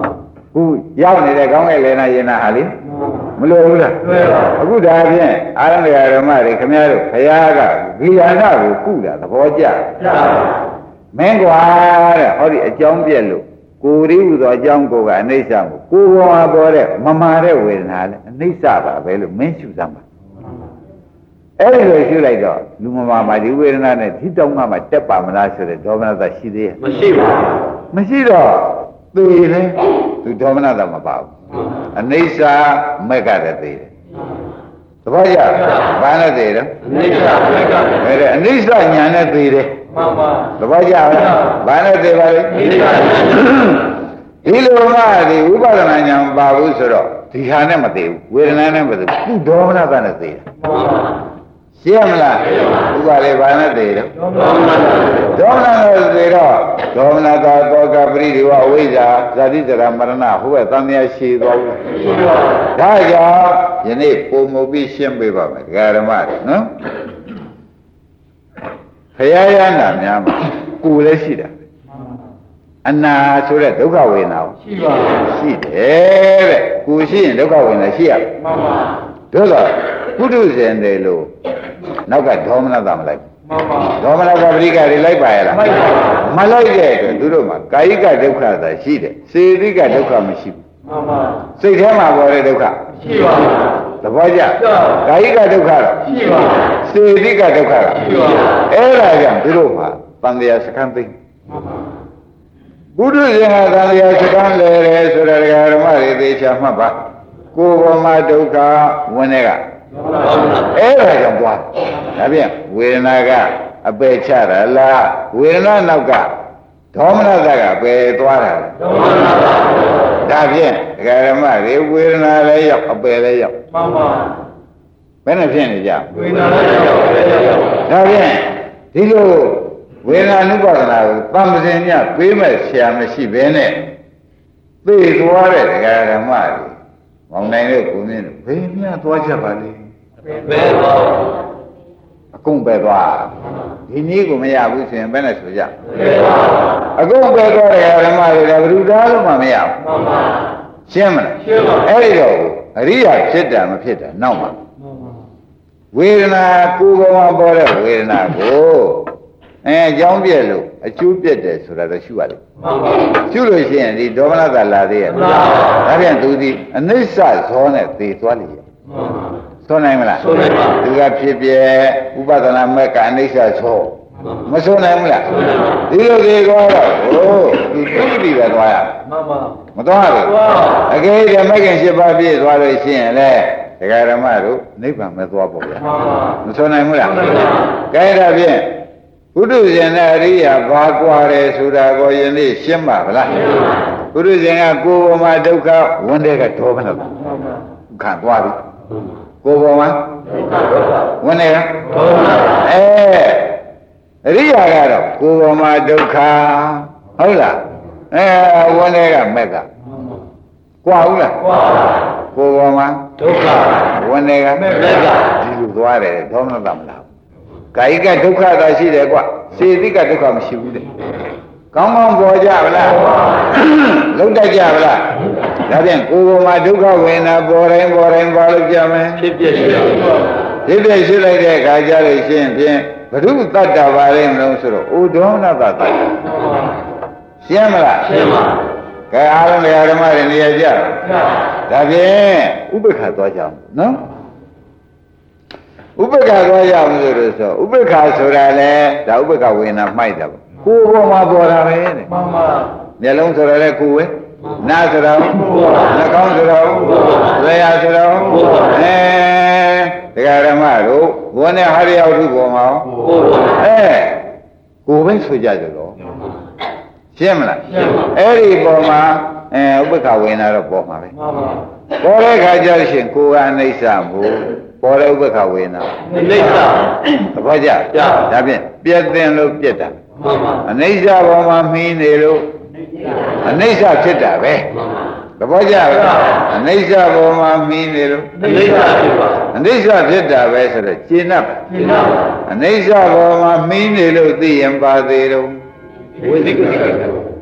ခုရောက်နေတဲ့ကောင်းကင်လည်းနာရင်နာဟာလေမလွယ်ဘူးလားလွယ်ပါအခုဒါဖြင့်အာရမဏဓမ္မတွေခင်ဗျားတို့ဘုရားကဂိယာဏကိုကုတာသဘောကျကျပါမင်းကွာတဲ့ဟောဒီအကြောင်းပြက်လို့ကိုယ်ရည်ဟူသောအကြောင်းကိုကအနိစ္စကိုကိုယ်ပေါ်မှာပေါ်တဲ့မမာတဲ့ဝေဒနာလဲအနိစ္စပါပဲလို့မင်းရှုသမ်းပါအဲ့ဒီလိုရှုလိုက်တော့လူမမာမှာဒီဝေဒနာနဲ့ဒီတောင်းကမှတက်ပါမလားဆိုတဲ့ဒေါမနတရှိသေးရဲ့မရှိပါဘူးမရှိတော့သေလေသူဒေါမနတမပါဘူးအနိစ္စမက်ကတည်းသေတယ်သဘောကျဘာနဲ့သေတယ်အနိစ္စမက်ကအဲ့ဒါအနိစ္စညာနဲ့သေတယ်မှန်ပါသဘောကျလားဘာနဲ့သေပါလဲအနိစ္စညာဒီလိုမှဒီဝိပဿနာဉာဏ်မပါဘူးဆိုတော့ဒီဟာနဲ့မသေးဘူးဝေဒနာနဲ့မသေးဘူးသူဒေါမနတနဲ့သေတယ်မှန်ပါရှင်းမလားဥပါလေဘာနဲ့သေတယ်ဒေါမနနဲ့သေတော့ဒေါမနတာတောကပရိဒီဝအဝိဇ္ဇာဇာတိဇရာမရဏဟိုဘက်သံဃာရှိသွားဘူးဒါကြောင့်ယနေ့ပုံမပြီးရှင်းပေးပါမယ်ဒကာဓမ္မတွေနော်ခရယနာများမှာကိုယ်လည်းရှိတာအနာဆိုတဲ့ဒုက္ခဝေဒနာရှိပါရှိတယ်တဲ့ကိုယ်ရှိရင်ဒုက္ခဝေဒနာရှိရမှန်ပါတို့တော့ပုထုဇဉ်တွေလို့နောက်ကဒေါမနတမလိုက်မှန်ပါဒေါမနတပရိက္ခတွေလိုက်ပါရဲ့လားမလိုက်တဲ့အတွက်သူတို့မှာကာယကဒုက္ခသာရှိတယ်စေတိကဒုက္ခမရှိဘူးမှန်ပါစိတ်ထဲမှာပေါ်တဲ့ဒုက္ခရှိပါဘူးသဘောကျကာယကဒုက္ခတော့ရှိပါဘူးစေတိကဒုက္ခတော့ရှိပါဘူးအဲ့ဒါကြောင့်သူတို့မှာတန်တရားစခန်းသိမှန်ပါဘုဒ္ဓရှင်ကသံဃာစကံလဲတယ်ဆိုတဲ့ဓမ္မတွေသေချာမှတ်ပါကိုယ်ပေါ်မှာဒုက္ခဝင်တဲ့ကအဲ့ဒါကြောင့်သွားဒါဖြင့်ဝေဒနာကအပယ်ချတာလားဝေဒနာနောက်ကဒေါမနတကပယ်သွားတာဒေါမနတဒါဖြင့်ဓမ္မတွေဝေဒနာလည်းရောက်အပယ်လည်းရောက်မှန်ပါဘယ်နဲ့ဖြစ်နေကြဝေဒနာလည်းရောက်အပယ်လည်းရောက်ဒါဖြင့်ဒီလိုဝေဒနာနုပါဒနာကိုသံသင်ညပေးမဲ့ဆရာမရှိဘဲနဲ့သိသွားတဲ့ဒကာဓမ္မတွေမောင်နိုင်တဲ့ကိုမြင့်ဘယ်မြသွားချက်ပါလဲဘယ်သွားအကုန်ပဲသွားဒီနည်းကိုမရဘူးဆိုရင်ဘယ်နဲ့ဆိုကြဘယ်သွားအကုန်ပဲသွားတဲ့ဓမ္မတွေကဘယ်သူသားလို့မှမရဘူးမှန်ပါရှင်းမလားရှင်းပါအဲ့ဒီတော့အရိယာဖြစ်တာမဖြစ်တာနောက်မှဝေဒနာကိုယ်ပေါ်မှာပေါ်တဲ့ဝေဒနာကိုအဲအကြောင်းပြည့်လို့အကျိုးပြည့်တယ်ဆိုတာတော့ရှုရတယ်မှန်ပါရှုလို့ရှိရင်ဒီဒေါမနတလာသေးရဲ့မှန်ပါဒါပြန်သူဒီအနိစ္စဇောနဲ့သေသွားလိမ့်ရဲ့မှန်ပါဆိုနိုင်မလားဆိုနိုင်ပါသူကဖြစ်ပြဥပဒနာမဲ့ကအနိစ္စဇောမဆိုနိုင်ဘူးလားဒီလိုဒီကောတော့ဟိုဒီသုတိပဲသွားရမှန်ပါမသွားဘူးအကယ်၍မဲ့ခင်၈ပါးပြည့်သွားလို့ရှိရင်လေဒကာဓမ္မတို့နိဗ္ဗာန်မသွားပေါ့ဗျာမှန်ပါမဆိုနိုင်ဘူးလားမှန်ပါကဲဒါဖြင့်ဘုဒ္ဓရှင်နဲ့အရိယာဘာကွာတယ်ဆိုတာကိုယနေ့ရှင်းပါဗလားဘုဒ္ဓရှင်ကကိုယ်ပေါ်မှာဒုက္ခဝန်တဲ့ကဒေါမနတခံသွားပြီကိုယ်ပေါ်မှာဝန်တဲ့ကဒေါမနတအဲအရိယာကတော့ကိုယ်ပေါ်မှာဒုက္ခဟုတ်လားအဲဝန်တဲ့ကမက်ကကွာဘူးလားကွာကိုယ်ပေါ်မှာဒုက္ခဝန်တဲ့ကမက်ကဒီလိုသွားတယ်ဒေါမနတမလားကာယကဒုက္ခသာရှိတယ်ကွစေတိကဒုက္ခမရှိဘူးတဲ့ကောင်းကောင်းပေါ်ကြဗလားလုံးတိုက်ကြဗလားဒါဖြင့်ကိုယ်ပေါ်မှာဒုက္ခဝေဒနာပေါ်တိုင်းပေါ်တိုင်းပါလို့ကြမယ်ဖြစ်ဖြစ်ရှိတယ်ဖြစ်ဖြစ်ရှိလိုက်တဲ့အခါကျလို့ရှိရင်ဖြင့်ဘုရုတတ္တပါလိမ့်မလို့ဆိုတော့ဩဒေါမနတတ္တရှင်းမလားရှင်းပါကဲအားလုံးဓမ္မတွေနေရာကြဒါဖြင့်ဥပ္ပခါသွားကြအောင်နော်ဥပ္ပခါသွားရအောင်လို့ဆိုဥပ္ပခါဆိုတာလေဒါဥပ္ပခဝေဒနာမှိုက်တာပေါ့ကိုယ်ပေါ်မှာပေါ်တာပဲတဲ့မှန်ပါမျက်လုံးဆိုတာလေကိုယ်ပဲနားဆိုတာနှာခေါင်းဆိုတာလျှာဆိုတာအဲတရားဓမ္မတို့ဘောနဲ့ဟာရရောက်သူပေါ်မှာအဲကိုယ်ပဲဆိုကြကြတော့ရှင်းမလားရှင်းပါအဲ့ဒီပေါ်မှာအဲဥပ္ပခဝေဒနာတော့ပေါ်မှာပဲမှန်ပါပေါ်တဲ့ခါကျရှင်ကိုယ်ကအနိစ္စမို့ပေါ်တဲ့ဥပ္ပခဝေဒနာအနိစ္စသဘောကျဒါဖြင့်ပြည့်တင်လို့ပြည့်တာမှန်ပါအနိစ္စပေါ်မှာမီးနေလို့အနိစ္စဖြစ်တာပဲမှန်ပါသဘောကျလားအနိစ္စပေါ်မှာမီးနေလို့အနိစ္စဖြစ်ပါအနိစ္စဖြစ်တာပဲဆိုတော့ရှင်း납ရှင်း납အနိစ္စပေါ်မှာမီးနေလို့သိရင်ပါသေးတော့ဝိသိကိစ္စ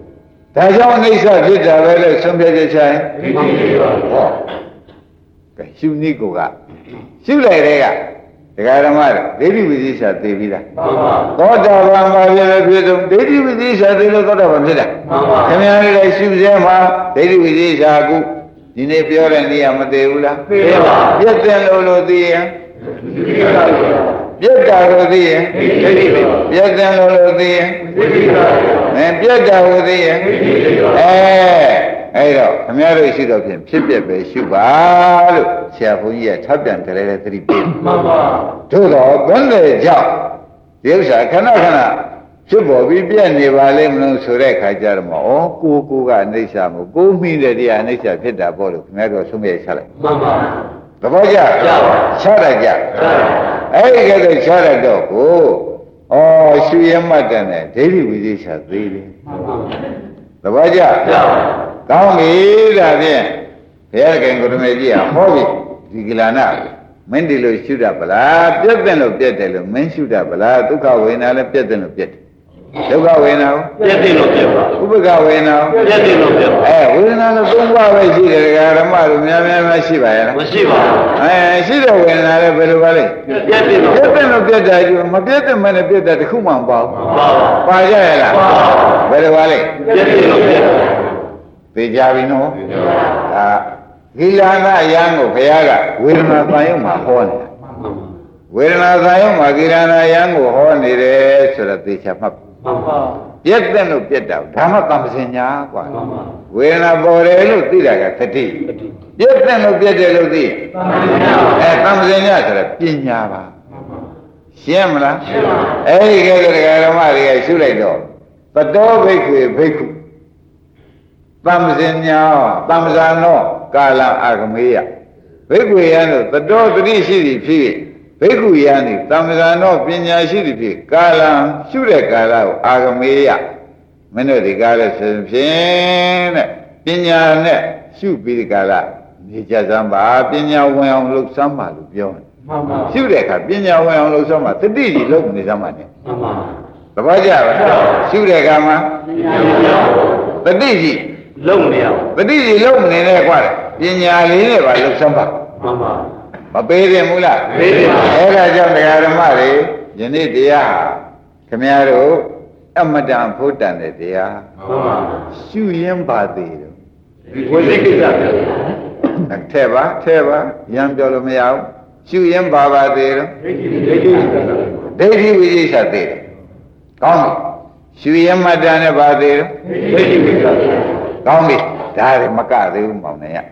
ဒါကြောင့်အိဋ္ဌဖြစ်တာပဲလို့ဆုံးဖြတ်ချက်ဆိုင်ဟောကဲရှုနည်းကိုကရှုလိုက်တဲ့ကဒကာဓမ္မဒိဋ္ဌိဝိသေသသိပြီးသားသောတာပန်ပါပြည့်ပြည့်စုံဒိဋ္ဌိဝိသေသသိလို့သောတာပန်ဖြစ်တာခင်ဗျားလည်းရှုစဲမှာဒိဋ္ဌိဝိသေသကုဒီနေ့ပြောတဲ့နေရာမသေးဘူးလားသိပါပြည့်တယ်လို့လို့သိရင်ပြည့်တာလို့သိရင်ဒိဋ္ဌိပြည့်တယ်လို့လို့သိရင်အဲပြည့်တာလို့သိရင်အဲအဲ့တော့ခင်ဗျားတို့ရှိတော့ဖြင့်ဖြစ်ပြပဲရှုပါလို့ဆရာဘုန်းကြီးကထပ်ပြန်ကြလဲသတိပေးမှန်ပါတို့တော့ဘယ်နဲ့ကြောင့်ဒီဥစ္စာခဏခဏဖြစ်ပေါ်ပြီးပြည့်နေပါလိမ့်မလို့ဆိုတဲ့ခါကျတော့ဩကိုကိုကအနိစ္စမို့ကိုမိတဲ့တရားအနိစ္စဖြစ်တာပေါ့လို့ခင်ဗျားတို့ဆုံးဖြတ်ချလိုက်မှန်ပါသဘောကျချလိုက်ကြအဲ့ဒီကဲတော့ချလိုက်တော့ကိုဩရှုရမှတ်တယ်နဲ့ဒိဋ္ဌိဝိသေသသေးတယ်မှန်ပါသဘောကျကောင်းပြီဒါဖြင့်ဘုရားခင်ကိုရမေကြီးကဟောပြီဒီကလာနာမင်းဒီလိုရှုတတ်ပလားပြတ်တယ်လို့ပြတ်တယ်လို့မင်းရှုတတ်ပလားဒုက္ခဝေဒနာလည်းပြတ်တယ်လို့ပြတ်တယ်ဒုက္ခဝေဒနာပြတ်တယ်လို့ပြတ်ပါဥပ္ပခဝေဒနာပြတ်တယ်လို့ပြတ်ပါအဲဝေဒနာလည်းသုံးပါးပဲရှိတယ်ဓမ္မတို့များများမရှိပါရဲ့လားမရှိပါဘူးအဲရှိတဲ့ဝေဒနာလည်းဘယ်လိုပါလဲပြတ်တယ်လို့ပြတ်တယ်လို့ပြတ်တာကြီးမပြတ်တဲ့မနဲ့ပြတ်တာတခုမှမပေါ့ပါဘူးပါကြရဲ့လားဘယ်လိုပါလဲပြတ်တယ်လို့ပြတ်သိကြပြီနော်ဒါဂိလာနာယံကိုဘုရားကဝေဒနာသံယုံမှာဟောနေတာဝေဒနာသံယုံမှာဂိလာနာယံကိုဟောနေတယ်ဆိုတော့သိချမှတ်မှန်ပါပြက်တဲ့လို့ပြက်တာဒါမှတမ္ပစင်ညာกว่าဝေဒနာပေါ်တယ်လို့သိတာကသတိပြက်တဲ့လို့ပြက်တယ်လို့သိအဲတမ္ပစင်ညာဆိုတော့ပညာပါရှင်းမလားရှင်းပါအဲ့ဒီကဲကဓမ္မတွေကရှုလိုက်တော့ပတောဘိက္ခွေဘိက္ခုတမ္ပစင်ညာတမ္ပဇာနောကာလအာဂမေယဘိက္ခွေယံတို့တတောတတိရှိသည်ဖြစ်ဘိက္ခုယံသည်တမ္ပဇာနောပညာရှိသည်ဖြစ်ကာလံရှုတဲ့ကာလကိုအာဂမေယမင်းတို့ဒီကာလဆိုဖြင့်တဲ့ပညာနဲ့ရှုပြီးဒီကာလနေကြစမ်းပါပညာဝင်အောင်လုပ်စမ်းပါလို့ပြောတယ်မှန်ပါရှုတဲ့အခါပညာဝင်အောင်လုပ်စမ်းပါတတိကြီးလုပ်နေစမ်းပါနဲ့မှန်ပါသဘောကျပါရှုတဲ့အခါမှာတတိကြီးလုံနေအောင်ပဋိဒီလုံနေနဲ့ကွာပညာလေးနဲ့ပါလုံစမ်းပါမှန်ပါမပေးတယ်မူလားပေးတယ်အဲ့ဒါကြောင့်တရားဓမ္မတွေယနေ့တရားဟာခင်ဗျားတို့အမတန်ဖို့တန်တဲ့တရားမှန်ပါရှုရင်းပါသေးတယ်ဝိသိကိစ္စထဲပါထဲပါရံပြောလို့မရဘူးရှုရင်းပါပါသေးတယ်ဒိဋ္ဌိဝိသေသသေးတယ်ကောင်းပြီရှုရင်းမတန်နဲ့ပါသေးတယ်ဒိဋ္ဌိဝိသေသကောင်းပြီဒါလည်းမကသေးဘူးမောင်နေရ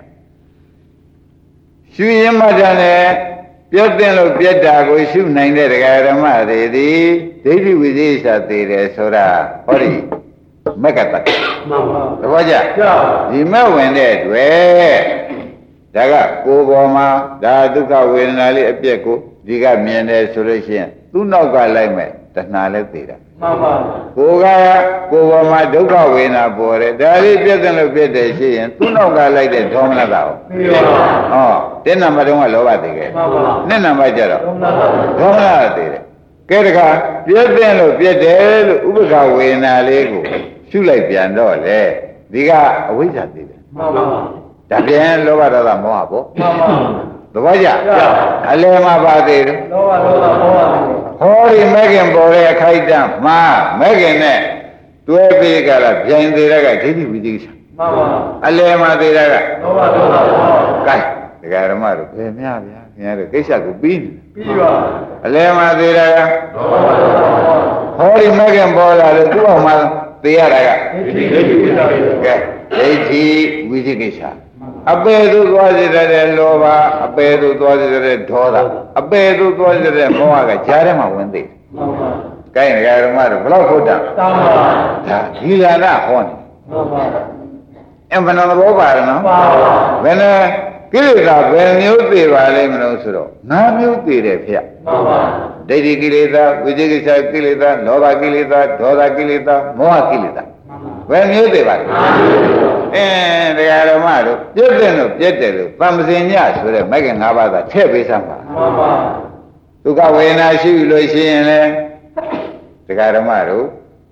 ရှုရင်မှတ်တယ်ပြတ်တဲ့လို့ပြတ်တာကိုရှုနိုင်တဲ့တရားဓမ္မတွေသည်ဒိဋ္ဌိဝိသေသသေးတယ်ဆိုတာဟောဒီမက္ကတမှန်ပါသဘောကျဒီမဲ့ဝင်တဲ့တွေ့ဒါကကိုယ်ပေါ်မှာဒါဒုက္ခဝေဒနာလေးအပြက်ကိုဒီကမြင်တယ်ဆိုလို့ရှိရင်သူ့နောက်ကလိုက်မဲ့တဏှာလည်းသေးတာမှန်ပါကိုယ်ကကိုယ်ပေါ်မှာဒုက္ခဝေဒနာပေါ်တယ်ဒါလေးပြည့်စုံလို့ပြည့်တယ်ရှိရင်သူ့နောက်ကလိုက်တဲ့ဒေါမနတာကိုပြီးပါဟောတင်းနံပါတ်တုန်းကလောဘသေးခဲ့မှန်ပါနှစ်နံပါတ်ကျတော့ဒေါမနတာသေးတယ်ကဲတခါပြည့်တဲ့လို့ပြည့်တယ်လို့ဥပ္ပခဝေဒနာလေးကိုရှုလိုက်ပြန်တော့လေဒီကအဝိဇ္ဇာသေးတယ်မှန်ပါဒါပြန်လောဘဒေါသမောဟပေါ့မှန်ပါသဘောကျအလယ်မှာပါသေးတယ်လောဘဒေါသမောဟဟောဒီမဲခင်ပေါ်တဲ့အခိုက်အတန့်မှာမဲခင်နဲ့တွဲပြီးကြတာဗျိုင်သေးတဲ့ကဒိဋ္ဌိဝိသေသမှန်ပါအလယ်မှာသေးတဲ့ကလောဘဒေါသမောဟကဲဒကာဓမ္မတို့ဘယ်များဗျာခင်ဗျားတို့ကိစ္စကိုပြီးနေပြီးပါအလယ်မှာသေးတဲ့ကလောဘဒေါသမောဟဟောဒီမဲခင်ပေါ်လာလို့သူ့အောင်မှာသေးရတာကဒိဋ္ဌိဝိသေသကဲဒိဋ္ဌိဝိသေကိစ္စအပေသူသွားစေတဲ့လောဘအပေသူသွားစေတဲ့ဒေါသအပေသူသွားစေတဲ့မောဟကကြားထဲမှာဝင်သေးတယ်မှန်ပါ။ကိုင်းဒကာဓမ္မတို့ဘလောက်ဟုတ်တာမှန်ပါ။ဒါဒီလာနာဟောနေမှန်ပါ။အမှန်တော်သဘောပါရနော်မှန်ပါ။ဘယ်နဲ့ကိလေသာဘယ်မျိုးသိပါလိမ့်မလို့ဆိုတော့ငါးမျိုးသိတယ်ဖေ။မှန်ပါ။ဒိဋ္ဌိကိလေသာဝိသေကိစ္စကိလေသာလောဘကိလေသာဒေါသကိလေသာမောဟကိလေသာဘယ်မျိုးသိပါလဲအင်းတရားဓမ္မတို့ပြည့်တဲ့လို့ပြည့်တယ်လို့သံသင်ညဆိုတဲ့မဂ္ဂင်၅ပါးသာထည့်ပေးစမ်းပါမှန်ပါဒုက္ခဝေဒနာရှိလို့ရှိရင်လေတရားဓမ္မတို့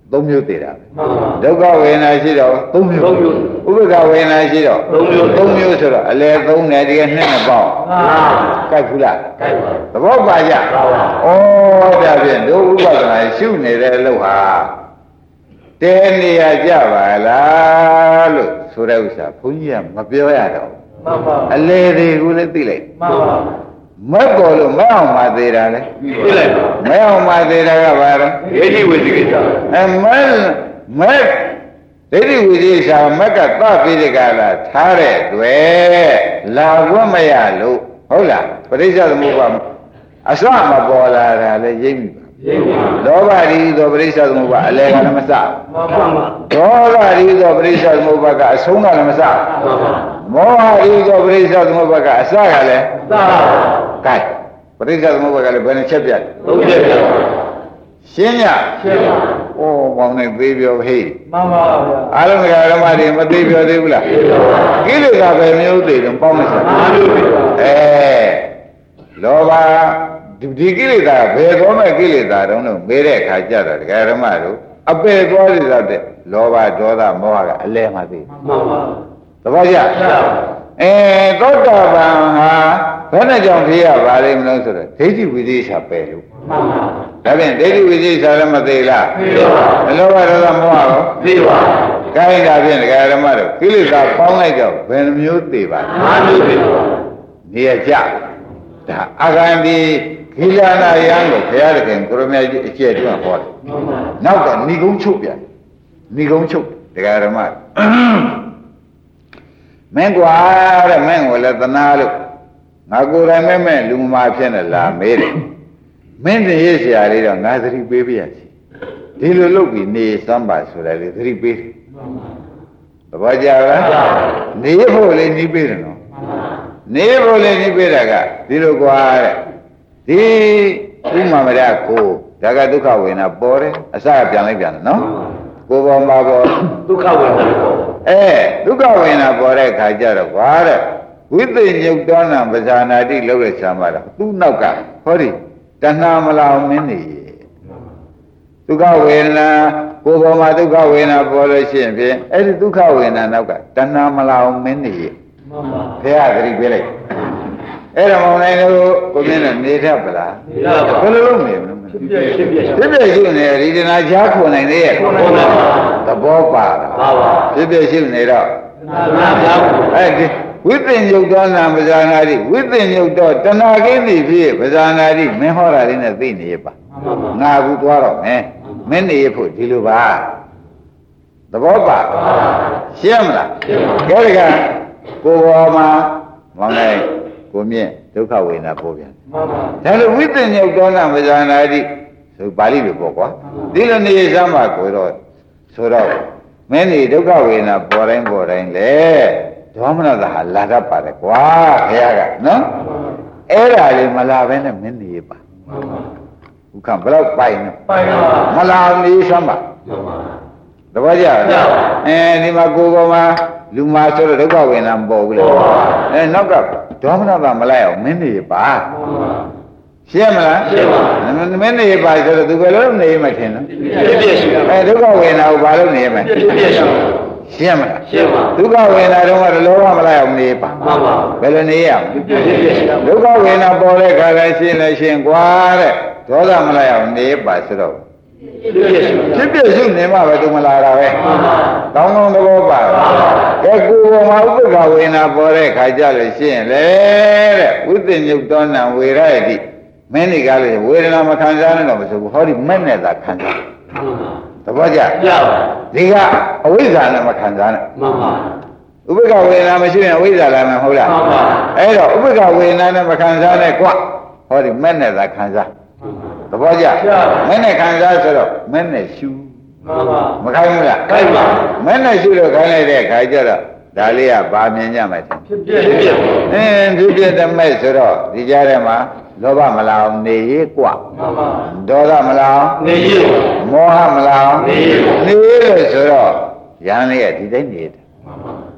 သုံးမျိုးသေးတာဒုက္ခဝေဒနာရှိတော့သုံးမျိုးဥပ္ပခဝေဒနာရှိတော့သုံးမျိုးသုံးမျိုးဆိုတော့အလဲသုံးတယ်ဒီကနှစ်နှစ်ပေါင်းကြိုက်ဘူးလားကြိုက်ပါသဘောပါကြဩဒါဖြင့်ဒုဥပဒနာရှုနေတဲ့အလုပ်ဟာတဲနေရကြပါလားလို့ဆိုတဲ့ဥစ္စာဘုန်းကြီးကမပြောရတော့မှန်ပါအလဲတွေကိုလည်းသိလိုက်မှန်ပါမက်ပေါ်လို့မက်အောင်မသေးတာလေသိလိုက်ပါမက်အောင်မသေးတာကဘာလဲဒိဋ္ဌိဝိသိကိစ္စအဲမက်မက်ဒိဋ္ဌိဝိသိကိစ္စမက်ကသပိဋကလာထားတဲ့တွေ့လာခွင့်မရလို့ဟုတ်လားပရိစ္ဆေသမုပ္ပါအစမပေါ်လာတာလေရိပ်မိပါလောဘရီသောပရိစ္ဆေသမုပ္ပါအလဲကလည်းမစမှန်ပါဒေါသရီသောပရိစ္ဆေသမုပ္ပါကအဆုံးကလည်းမစမှန်ပါမောဟရီသောပရိစ္ဆေသမုပ္ပါကအစကလည်းစပါကဲပရိစ္ဆေသမုပ္ပါကလည်းဘယ်နှချက်ပြတ်သုံးချက်ပြတ်ရှင်းညရှင်းပါဩဘောင်းနဲ့သေးပြောဟေးမှန်ပါဗျာအားလုံးကဓမ္မတွေမသေးပြောသေးဘူးလားကိလေသာပဲမျိုးသေးတယ်ပေါင်းမစမှန်လို့အဲလောဘဒီကိလေသာဘယ်သောမဲ့ကိလေသာတုံးလို့မေးတဲ့အခါကျတော့ဒကာဓမ္မတို့အပယ်သွားရတဲ့လောဘဒေါသမောဟကအလဲမှသိမှန်ပါသဘောကျအဲသောတာပန်ဟာဘယ်နဲ့ကြောင့်ဖြစ်ရပါလိမ့်မလို့ဆိုတော့ဒိဋ္ဌိဝိသေရှာပယ်လို့မှန်ပါဒါဖြင့်ဒိဋ္ဌိဝိသေရှာလည်းမသိလားသိပါဘူးလောဘဒေါသမောဟရောသိပါဘူးခိုင်းတာဖြင့်ဒကာဓမ္မတို့ကိလေသာပေါင်းလိုက်တော့ဘယ်နှမျိုးသိပါလဲ၅မျိုးသိပါနေရကြဒါအာဂန္ဒီခိလနာယံကိုဘုရားသခင်ကိုရမကြီးအကျက်တွန်းဟောတယ်နောက်ကဏီကုန်းချုပ်ပြန်ဏီကုန်းချုပ်ဒကာဓမ္မမင်းကွာတဲ့မင်းကိုလည်းသနာလို့ငါကိုယ်တိုင်မဲ့မဲ့လူမဖြစ်နေလားမေးတယ်မင်းတည်းရဲ့ဆရာလေးတော့ငါသတိပေးပြရစီဒီလိုလုပ်ပြီးနေစမ်းပါဆိုတယ်လေသတိပေးတယ်သဘောကျလားနေဖို့လေနေပေးတယ်နော်နေဖို့လေနေပေးတာကဒီလိုကွာတဲ့ဒီဥမ္မာမရကိုဒါကဒုက္ခဝေဒနာပေါ်တယ်အစပြန်လိုက်ပြန်တယ်နော်ကိုယ်ပေါ်မှာပေါ်ဒုက္ခဝေဒနာပေါ်အဲဒုက္ခဝေဒနာပေါ်တဲ့ခါကျတော့ကွာတဲ့ဝိသိညုတ်တောနာပဇာနာတိလောက်ရချမ်းပါတော့သူ့နောက်ကဟောဒီတဏှာမလောင်မင်းနေဒုက္ခဝေဒနာကိုယ်ပေါ်မှာဒုက္ခဝေဒနာပေါ်လို့ရှိရင်ဖြင့်အဲ့ဒီဒုက္ခဝေဒနာနောက်ကတဏှာမလောင်မင်းနေမှန်ပါဘုရားသတိပေးလိုက်အဲ့ဒါမောင်နိုင်လို့ကိုမြင်တော့နေတတ်ပလားနေတတ်ပါဘယ်လိုလုပ်နေမလဲဖြစ်ပြဖြစ်ပြဖြစ်ပြရှိနေဒီတနာချားခွန်နိုင်သေးရဲ့ခွန်နိုင်ပါသဘောပါလားပါပါဖြစ်ပြရှိနေတော့နာချားအဲ့ဒီဝိသင်္ယုတ်သောနာပဇာနာတိဝိသင်္ယုတ်သောတဏှာကိသိဖြစ်ပဇာနာတိမင်းဟောတာလေးနဲ့သိနေရပါငါကူသွားတော့မယ်မင်းနေရဖို့ဒီလိုပါသဘောပါရှင်းမလားရှင်းပါကဲကကိုဘောမှာမောင်နိုင်ကိုမြင့်ဒုက္ခဝေဒနာပေါ်ပြန်မှန်ပါဒါလို့ဝိသင်္ယုတ်သောနာပဇာနာတိဆိုပါဠိလိုပေါ့ကွာဒီလိုနေစမ်းပါကိုတော့ဆိုတော့မင်းနေဒုက္ခဝေဒနာပေါ်တိုင်းပေါ်တိုင်းလေဒေါမနသာဟာလာတတ်ပါတယ်ကွာခရကနော်အဲ့ဒါလေးမလာဘဲနဲ့မင်းနေပါဥက္ကဘယ်တော့ပိုင်နေပိုင်ပါမလာနေစမ်းပါတပည့်ကြအဲဒီမှာကိုယ်ပေါ်မှာလူမာဆိုတော့ဒုက္ခဝေဒနာမပေါ်ဘူးလေအဲနောက်ကဒေါမနသာမလိုက်အောင်မင်းနေပါရှင်းမလားရှင်းပါမင်းနေပါဆိုတော့သူကလည်းနေမှထင်နော်ပြည့်ရှိအဲဒုက္ခဝေဒနာကိုဘာလို့နေမှပြည့်ရှိရှင်းမလားရှင်းပါဒုက္ခဝေဒနာတော့ကလောဘမလိုက်အောင်နေပါမှန်ပါဘယ်လိုနေရအောင်ဒုက္ခဝေဒနာပေါ်တဲ့ခါလဲရှင်းလဲရှင်းကွာတဲ့ဒေါသမလိုက်အောင်နေပါဆိုတော့ဖြစ်ဖြစ်ရှိနေမှပဲသူမလာတာပဲကောင်းကောင်းသဘောပါကဲကိုယ်ပေါ်မှာဥပ္ပခဝေဒနာပေါ်တဲ့ခါကြလို့ရှင်းလေတဲ့ဝိသင်္ယုတ်သောနံဝေရယတိမင်းတွေကလည်းဝေဒနာမခံစားနဲ့တော့မဆိုဘူးဟောဒီမဲ့နဲ့သာခံစားသဘောကျကြပါဒီကအဝိဇ္ဇာနဲ့မခံစားနဲ့မှန်ပါဥပ္ပခဝေဒနာမရှိရင်အဝိဇ္ဇာလာမယ်ဟုတ်လားမှန်ပါအဲ့တော့ဥပ္ပခဝေဒနာနဲ့မခံစားနဲ့ကွဟောဒီမဲ့နဲ့သာခံစားသဘောကျမင်းနဲ့ခံစားဆိုတော့မင်းနဲ့ရှူမှန်ပါမခိုင်းဘူးလားခိုင်းပါမင်းနဲ့ရှူတော့ခိုင်းလိုက်တဲ့ခါကျတော့ဒါလေးကဗာမြင်ကြမှာဖြစ်ဖြစ်ဖြစ်အင်းဖြစ်ဖြစ်တမဲ့ဆိုတော့ဒီကြားထဲမှာလောဘမလာအောင်နေရေးกว่าမှန်ပါဒေါသမလာအောင်နေရေးမောဟမလာအောင်နေရေးနေလို့ဆိုတော့ရန်လေးကဒီတိုင်းနေတယ်မှန်ပါ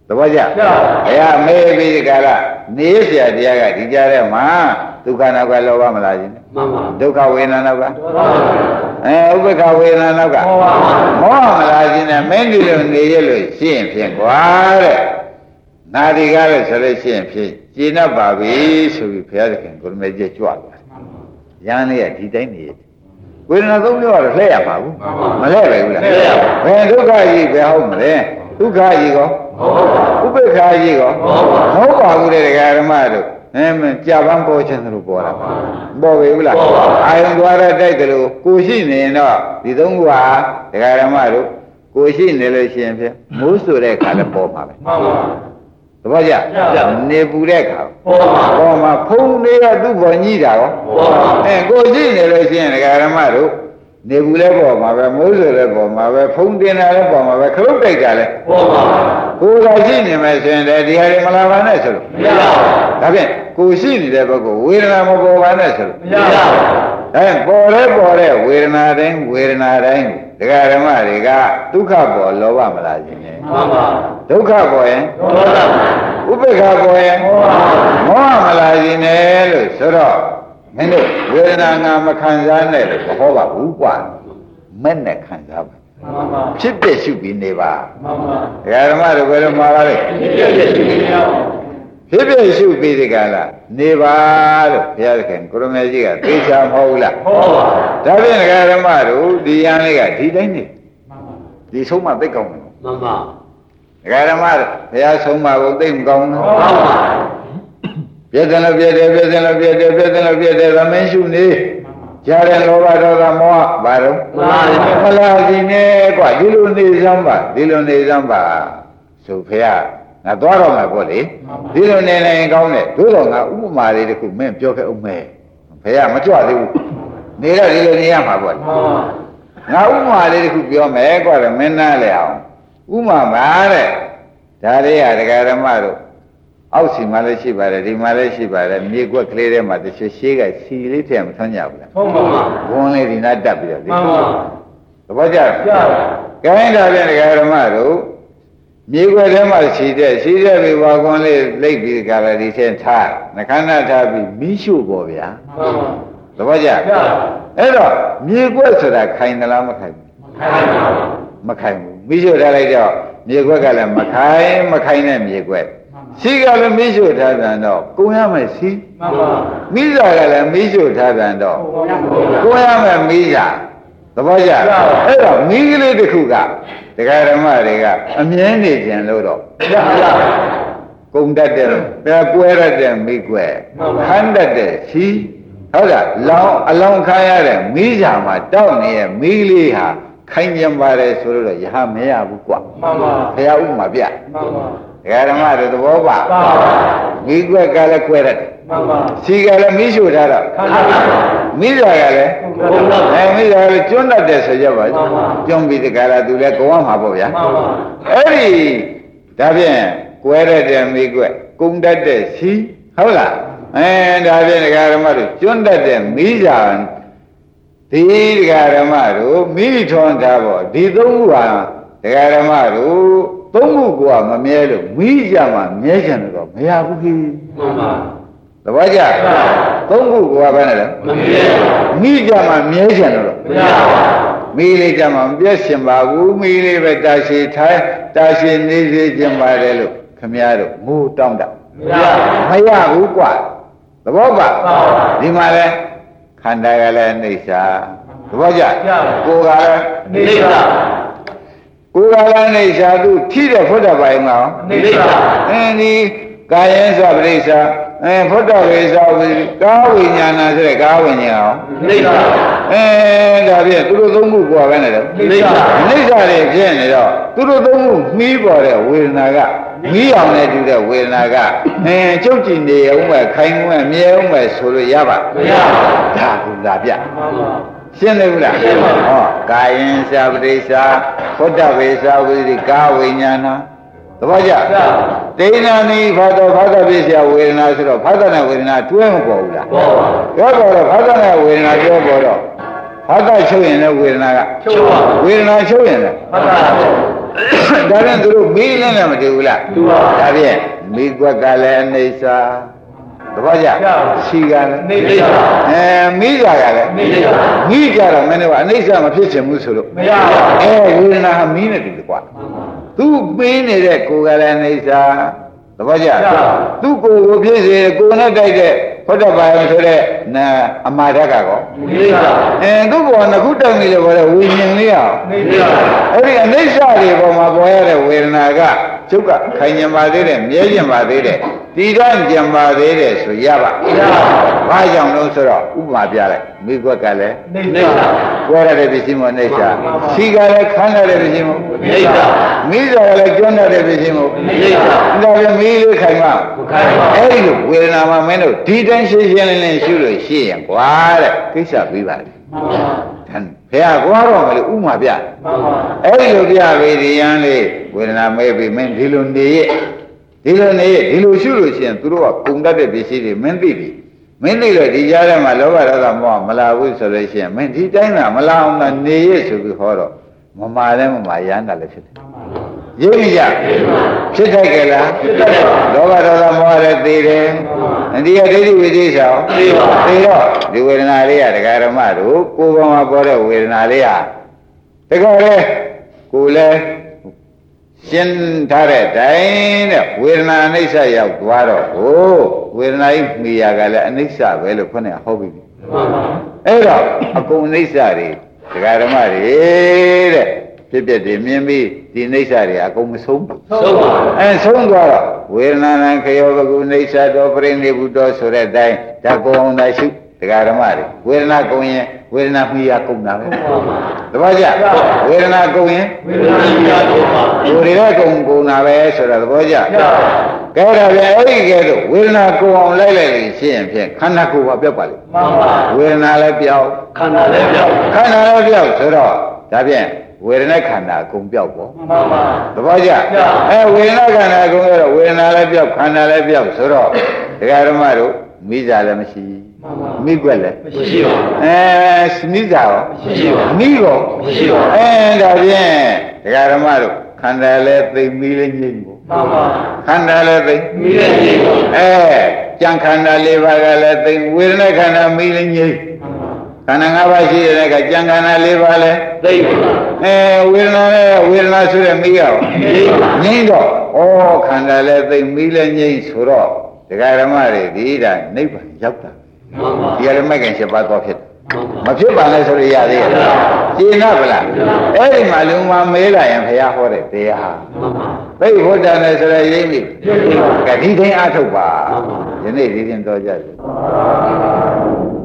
သဘောကျဘုရားမေးပြီးဒီကရနေเสียတရားကဒီကြားထဲမှာဒုက္ခနောက်ကလောဘမလားရှင်မှန်ပါဒုက္ခဝေဒနာနောက်ကအဲဥပ္ပခဝေဒနာနောက်ကမောဟမလားရှင်နဲ့မင်းဒီလိုနေရလို့ရှင်းဖြင့်ကွာတဲ့နာဒီကားလို့ဆိုလို့ရှင်းဖြင့်ကျင့်တတ်ပါပြီဆိုပြီးဘုရားသခင်ကိုရမေကြီးကြွသွားတယ်ရန်လေးကဒီတိုင်းနေဝေဒနာသုံးမျိုးကတော့လှည့်ရပါဘူးမလှည့်ပဲဘူးလားလှည့်ရပါဘယ်ဒုက္ခကြီးပဲဟုတ်မလဲဒုက္ခကြီးကောဥပ္ပခာကြီးကောမဟုတ်ပါဘူးတဲ့ဒကာဓမ္မတို့အဲမကြပန်းပေါ်ခြင်းတို့ပေါ်တာပေါ်ပြီဘူးလားအာယုံသွားရတိုက်တယ်လို့ကိုရှိနေရင်တော့ဒီသုံးခုဟာဒကာဓမ္မတို့ကိုရှိနေလို့ရှိရင်ဖြင့်မိုးဆိုတဲ့ခါလည်းပေါ်မှာပဲမှန်ပါသဘောကျနေပူတဲ့ခါပေါ်မှာဖုံးလေးကသူ့ပေါ်ညှိတာရောအဲကိုရှိနေလို့ရှိရင်ဒကာဓမ္မတို့နေဘူးလဲပေါ်မှာပဲမိုးဆိုလဲပေါ်မှာပဲဖုံးတင်တာလဲပေါ်မှာပဲခလုတ်တိုက်တာလဲပေါ်မှာကိုယ်ကရှိနေမယ်ဆိုရင်ဒီဟာတွေမလာပါနဲ့ဆိုလို့မရပါဘူးဒါဖြင့်ကိုရှိနေတဲ့ဘက်ကဝေဒနာမပေါ်ပါနဲ့ဆိုလို့မရပါဘူးအဲပေါ်လဲပေါ်တဲ့ဝေဒနာတိုင်းဝေဒနာတိုင်းဒကာဓမ္မတွေကဒုက္ခပေါ်လောဘမလားခြင်းနဲ့မှန်ပါဒုက္ခပေါ်ရင်ဒေါသဥပ္ပခပေါ်ရင်မောဟမလားခြင်းနဲ့လို့ဆိုတော့မင်းတို့ဝေဒနာငါမခံစားနဲ့လို့ဟောပါဘူးကွာမဲ့နဲ့ခံစားပါမှန်ပါဖြစ်ပြရှုပြီးနေပါမှန်ပါဒကာဓမ္မတို့ဘယ်လိုမှားပါလဲဖြစ်ပြရှုပြီးနေပါဖြစ်ပြရှုပြီးဒီကလာနေပါလို့ဘုရားသခင်ကိုရမေကြီးကသိချာမဟုတ်လားဟုတ်ပါဒါဖြင့်ဒကာဓမ္မတို့ဒီရန်လေးကဒီတိုင်းနေမှန်ပါဒီဆုံးမသိကောင်းတယ်မှန်ပါဒကာဓမ္မတို့ဘုရားဆုံးမကိုသိမကောင်းဘူးမှန်ပါပြည့်တယ်လို့ပြည့်တယ်ပြည့်တယ်လို့ပြည့်တယ်ပြည့်တယ်လို့ပြည့်တယ်သမင်းရှုနေကြားတဲ့လောဘဒေါသမောဟဘာတော့မလာစီနဲ့ကွာဒီလိုနေစမ်းပါဒီလိုနေစမ်းပါဆိုဖေရငါသွားတော့မှာပေါ့လေဒီလိုနေနေကောင်းတယ်တို့တော့ငါဥပမာလေးတခုမင်းပြောခဲ့အောင်မယ်ဖေရမကြွသေးဘူးနေတော့ဒီလိုနေရမှာပေါ့လေငါဥပမာလေးတခုပြောမယ်ကွာတော့မင်းနားလဲအောင်ဥပမာပါတဲ့ဒါလေးကဒကာဓမ္မတို့အောက်စီမှာလည်းရှိပါတယ်ဒီမှာလည်းရှိပါတယ်မြေကွက်ကလေးထဲမှာတစ်ချက်ရှေးကစီလေးထည့်မထွန်းကြဘူးလားဟုတ်ပါဘူးဝန်းလေးဒီနားတက်ပြီးတော့လေမှန်ပါသဘောကျလားကျပါခိုင်းတာပြန်ဒကာဓမ္မတို့မြေကွက်ထဲမှာရှိတဲ့ရှိတဲ့ပြီးဘာကွန်းလေးလိပ်ပြီးကြလာဒီထဲထားနှခမ်းနာထားပြီးမီးရှို့ပေါ်ဗျာမှန်ပါသဘောကျကျအဲ့တော့မြေကွက်ဆိုတာခိုင်သလားမခိုင်ဘူးမခိုင်ဘူးမီးရှို့ထားလိုက်တော့မြေကွက်ကလည်းမခိုင်မခိုင်တဲ့မြေကွက်စီကလည်းမီးရှို့ထားပြန်တော့ကိုရမယ်စီမှန်ပါမိစာကလည်းမီးရှို့ထားပြန်တော့ကိုရမယ်မိစာသဘောကျအဲ့တော့မိကလေးတစ်ခုကဒကာဓမ္မတွေကအမြဲနေကြလို့တော့ကုံတတ်တဲ့ပြကွဲရတဲ့မိကွယ်ခန်းတတ်တဲ့စီဟုတ်လားလောင်းအလောင်းခါရတဲ့မိစာမှာတောက်နေတဲ့မိကလေးဟာခိုင်ကြံပါတယ်ဆိုလို့တော့ရဟမရဘူးကွာမှန်ပါဘုရားဥပမာပြမှန်ပါဒကာဓမ္မတို့သဘောပါမိကွက်ကလည်းကွဲရတယ်မှန်ပါစီကလည်းမိရှုထားတော့မိစာကလည်းအဲမိစာကလည်းကျွန်းတတ်တယ်ဆိုကြပါကျွန်းပြီးတကလားသူလည်းကုံရမှာပေါ့ဗျာမှန်ပါအဲ့ဒီဒါဖြင့်ကွဲရတဲ့မိကွက်ကုံတတ်တဲ့စီဟုတ်လားအဲဒါဖြင့်ဒကာဓမ္မတို့ကျွန်းတတ်တဲ့မိစာဒီဒကာဓမ္မတို့မိထွန်းထားပေါ့ဒီသုံးခုဟာဒကာဓမ္မတို့သုံးခုကမမြဲလို့မိကြမှာမြဲချင်တော့မရဘူးကြီးမှန်ပါသဘောကျသုံးခုကဘာနဲ့လဲမမြဲမိကြမှာမြဲချင်တော့မရဘူးမိလေးကြမှာမပြည့်ရှင်ပါဘူးမိလေးပဲတာရှိထိုင်တာရှိနေစေခြင်းပါတယ်လို့ခမည်းတော်ငိုတောင်းတာမရဘူးကွာသဘောပါဒီမှာလဲခန္ဓာကလည်းအိဋ္ဌာသဘောကျကိုယ်ကလည်းအိဋ္ဌာကိုယ်ကလည်းအိဋ္ဌာသူထိတဲ့ဖုဒ္ဓဘာယမှာအိဋ္ဌာအင်းဒီကာယံသပရိစ္ဆာအဲဖုဒ္ဓဝိသောကာဝိညာဏဆိုတဲ့ကာဝိညာဉ်အောင်အိဋ္ဌာအဲဒါဖြင့်သူတို့သုံးခုကိုပဲနဲ့တော့အိဋ္ဌာအိဋ္ဌာတွေဖြစ်နေတော့သူတို့သုံးခုမှီးပေါ်တဲ့ဝေဒနာကမီးအောင်နဲ့တူတဲ့ဝေဒနာကအဲကျုပ်ကြည်နေအောင်ပဲခိုင်အောင်မြဲအောင်ပဲဆိုလို့ရပါမရပါဘူးဒါကူလာပြရှင်းတယ်ဘူးလားရှင်းပါဟောကာယံသပရိစ္ဆာဖုဒ္ဓဝေသောဝိရိကာဝိညာဏသဘောကျဒိဋ္ဌာနိဘာတော်ဘာသာပိစ္ဆယဝေဒနာဆိုတော့ဘာသာနဲ့ဝေဒနာတွဲမပေါ်ဘူးလားပေါ်ပါဘူးပြောတော့ဘာသာနဲ့ဝေဒနာတွဲပေါ်တော့ဘာသာချုပ်ရင်လည်းဝေဒနာကချုပ်ပါဝေဒနာချုပ်ရင်လည်းဘာသာဒါရင်သူတို့မီးလည်းနဲ့မတူဘူးလားတူပါဒါဖြင့်မိကွက်ကလည်းအနေစာသဘောကျရှိကလည်းအနေစာအဲမိစာကလည်းအနေစာမိကြတော့မင်းတို့ကအနေစာမဖြစ်ချင်ဘူးဆိုလို့မရပါဘူးအဲဝေဒနာဟာမီးနဲ့တူတယ်ကွာသူပင်းနေတဲ့ကိုယ်ကလည်းအနေစာသဘောကျသူကိုယ်ကိုဖြစ်စေကိုယ်နဲ့တိုက်တဲ့ဘုဒ္ဓဘာသာဆိုတဲ့နာအမာဓကကောအနေစာအဲသူ့ဘောကခုတောက်နေလို့ဘောတဲ့ဝိညာဉ်လေးအောင်အနေစာအဲ့ဒီအနေစာတွေပေါ်မှာပေါ်ရတဲ့ဝေဒနာကကျုပ်ကခိုင်ညံပါသေးတယ်မြဲကျင်ပါသေးတယ်တည်တော့ကျင်ပါသေးတယ်ဆိုရပါဘာကြောင့်လို့ဆိုတော့ဥပမာပြလိုက်မိကွက်ကလည်းနေစာဝဲရတဲ့ပစ္စည်းမို့နေစာစီကလည်းခန်းရတဲ့ပစ္စည်းမို့နေစာမိစာကလည်းကျွမ်းရတဲ့ပစ္စည်းမို့နေစာဒါပဲမိလေးခိုင်မှာအဲ့ဒီလိုဝေဒနာမှာမင်းတို့ဒီတိုင်းရှင်းရှင်းလင်းလင်းရှုလို့ရှိရင်ကွာတဲ့ကိစ္စပြီးပါလေတန်ဘယ်ကွာတော့မလို့ဥမာပြအဲ့ဒီလိုပြပြီဒီရန်လေးဝေဒနာမဲပြီမင်းဒီလိုနေရဲ့ဒီလိုနေဒီလိုရှုလို့ရှိရင်သူတို့ကကုံတတ်တဲ့ပစ္စည်းတွေမင်းသိပြီမင်းသိလို့ဒီကြားထဲမှာလောဘဒေါသမောဟမလာဘူးဆိုလို့ရှိရင်မင်းဒီတိုင်းသာမလာအောင်သာနေရဲ့ဆိုပြီးဟောတော့မမာလည်းမမာရမ်းတာလည်းဖြစ်တယ်ရိပ်ကြဖြစ်ထိုက်ကြလားလောဘဒေါသမောဟလည်းသိတယ်ဒီကဒိဋ္ဌိဝိသေသသိပါသိတော့ဒီဝေဒနာလေးကဒကာရမတို့ကိုယ်ပေါ်မှာပေါ်တဲ့ဝေဒနာလေးဟာတကယ်လေကိုယ်လည်းရှင်းထားတဲ့တိုင်းတဲ့ဝေဒနာအနိစ္စရောက်သွားတော့ဟိုဝေဒနာကြီးမိယာကလည်းအနိစ္စပဲလို့ခေါင်းနဲ့ဟောပြီးပြီအဲ့တော့အကုန်အနိစ္စတွေဒကာဓမ္မတွေတဲ့ဖြစ်ဖြစ်တွေမြင်ပြီးဒီအနိစ္စတွေအကုန်မဆုံးဘူးဆုံးပါအဲဆုံးသွားတော့ဝေဒနာနံခယောဘကုအနိစ္စတော်ပြိနေဘူးတော်ဆိုတဲ့အတိုင်းဓာကုံသာရှိဒကာဓမ္မတွေဝေဒနာကုန်ရင်ဝေဒနာမိယာကုန်တာပဲတပည့်ကြဝေဒနာကုန်ရင်ဝေဒနာမိယာကုန်ပါဒီတွေကုန်ကုန်တာပဲဆိုတာသဘောကျကဲဒါပြန်အဲ့ဒီကဲတော့ဝေဒနာကုန်အောင်လိုက်လိုက်လို့ရှိရင်ဖြင့်ခန္ဓာကိုယ်ပါပြောက်ပါလိမ့်မှန်ပါဝေဒနာလည်းပြောက်ခန္ဓာလည်းပြောက်ခန္ဓာလည်းပြောက်ဆိုတော့ဒါပြန်ဝေဒနာခန္ဓာအကုန်ပြောက်ပေါ့မှန်ပါသဘောကျအဲဝေဒနာခန္ဓာအကုန်ပြောက်ဝေဒနာလည်းပြောက်ခန္ဓာလည်းပြောက်ဆိုတော့ဒကာဓမ္မတို့မိစားလည်းမရှိမိကွက်လည်းမရှိပါဘူးအဲမိစားရောမရှိပါဘူးမိရောမရှိပါဘူးအဲဒါဖြင့်ဒကာဓမ္မတို့ခန္ဓာလည်းသိမိလည်းငြိမ့်ဘူးမှန်ပါခန္ဓာလည်းသိမိလည်းငြိမ့်ဘူးအဲကြံခန္ဓာလေးပါးကလည်းသိဝေဒနာခန္ဓာမိလည်းငြိမ့်ခန္ဓာ၅ပါးရှိတဲ့ကကြံခန္ဓာလေးပါးလည်းသိအဲဝေဒနာလည်းဝေဒနာဆိုတဲ့မိရောငြိမ့်တော့ဩခန္ဓာလည်းသိမိလည်းငြိမ့်ဆိုတော့ဒကာဓမ္မတွေဒီဒါနိဗ္ဗာန်ရောက်တာဒီရမကင်ချက်ပါတော့ဖြစ်မဖြစ်ပါနဲ့ဆိုရရသေးရဲ့ရှင်းတော့ဗလားအဲ့ဒီမှာလူမမေးလာရင်ဘုရားဟောတဲ့တရားသိဘုဒ္ဓနဲ့ဆိုရရိမ့်ပြီကဒီတိုင်းအထုတ်ပါယနေ့ဒီရင်တော်ကြပြီ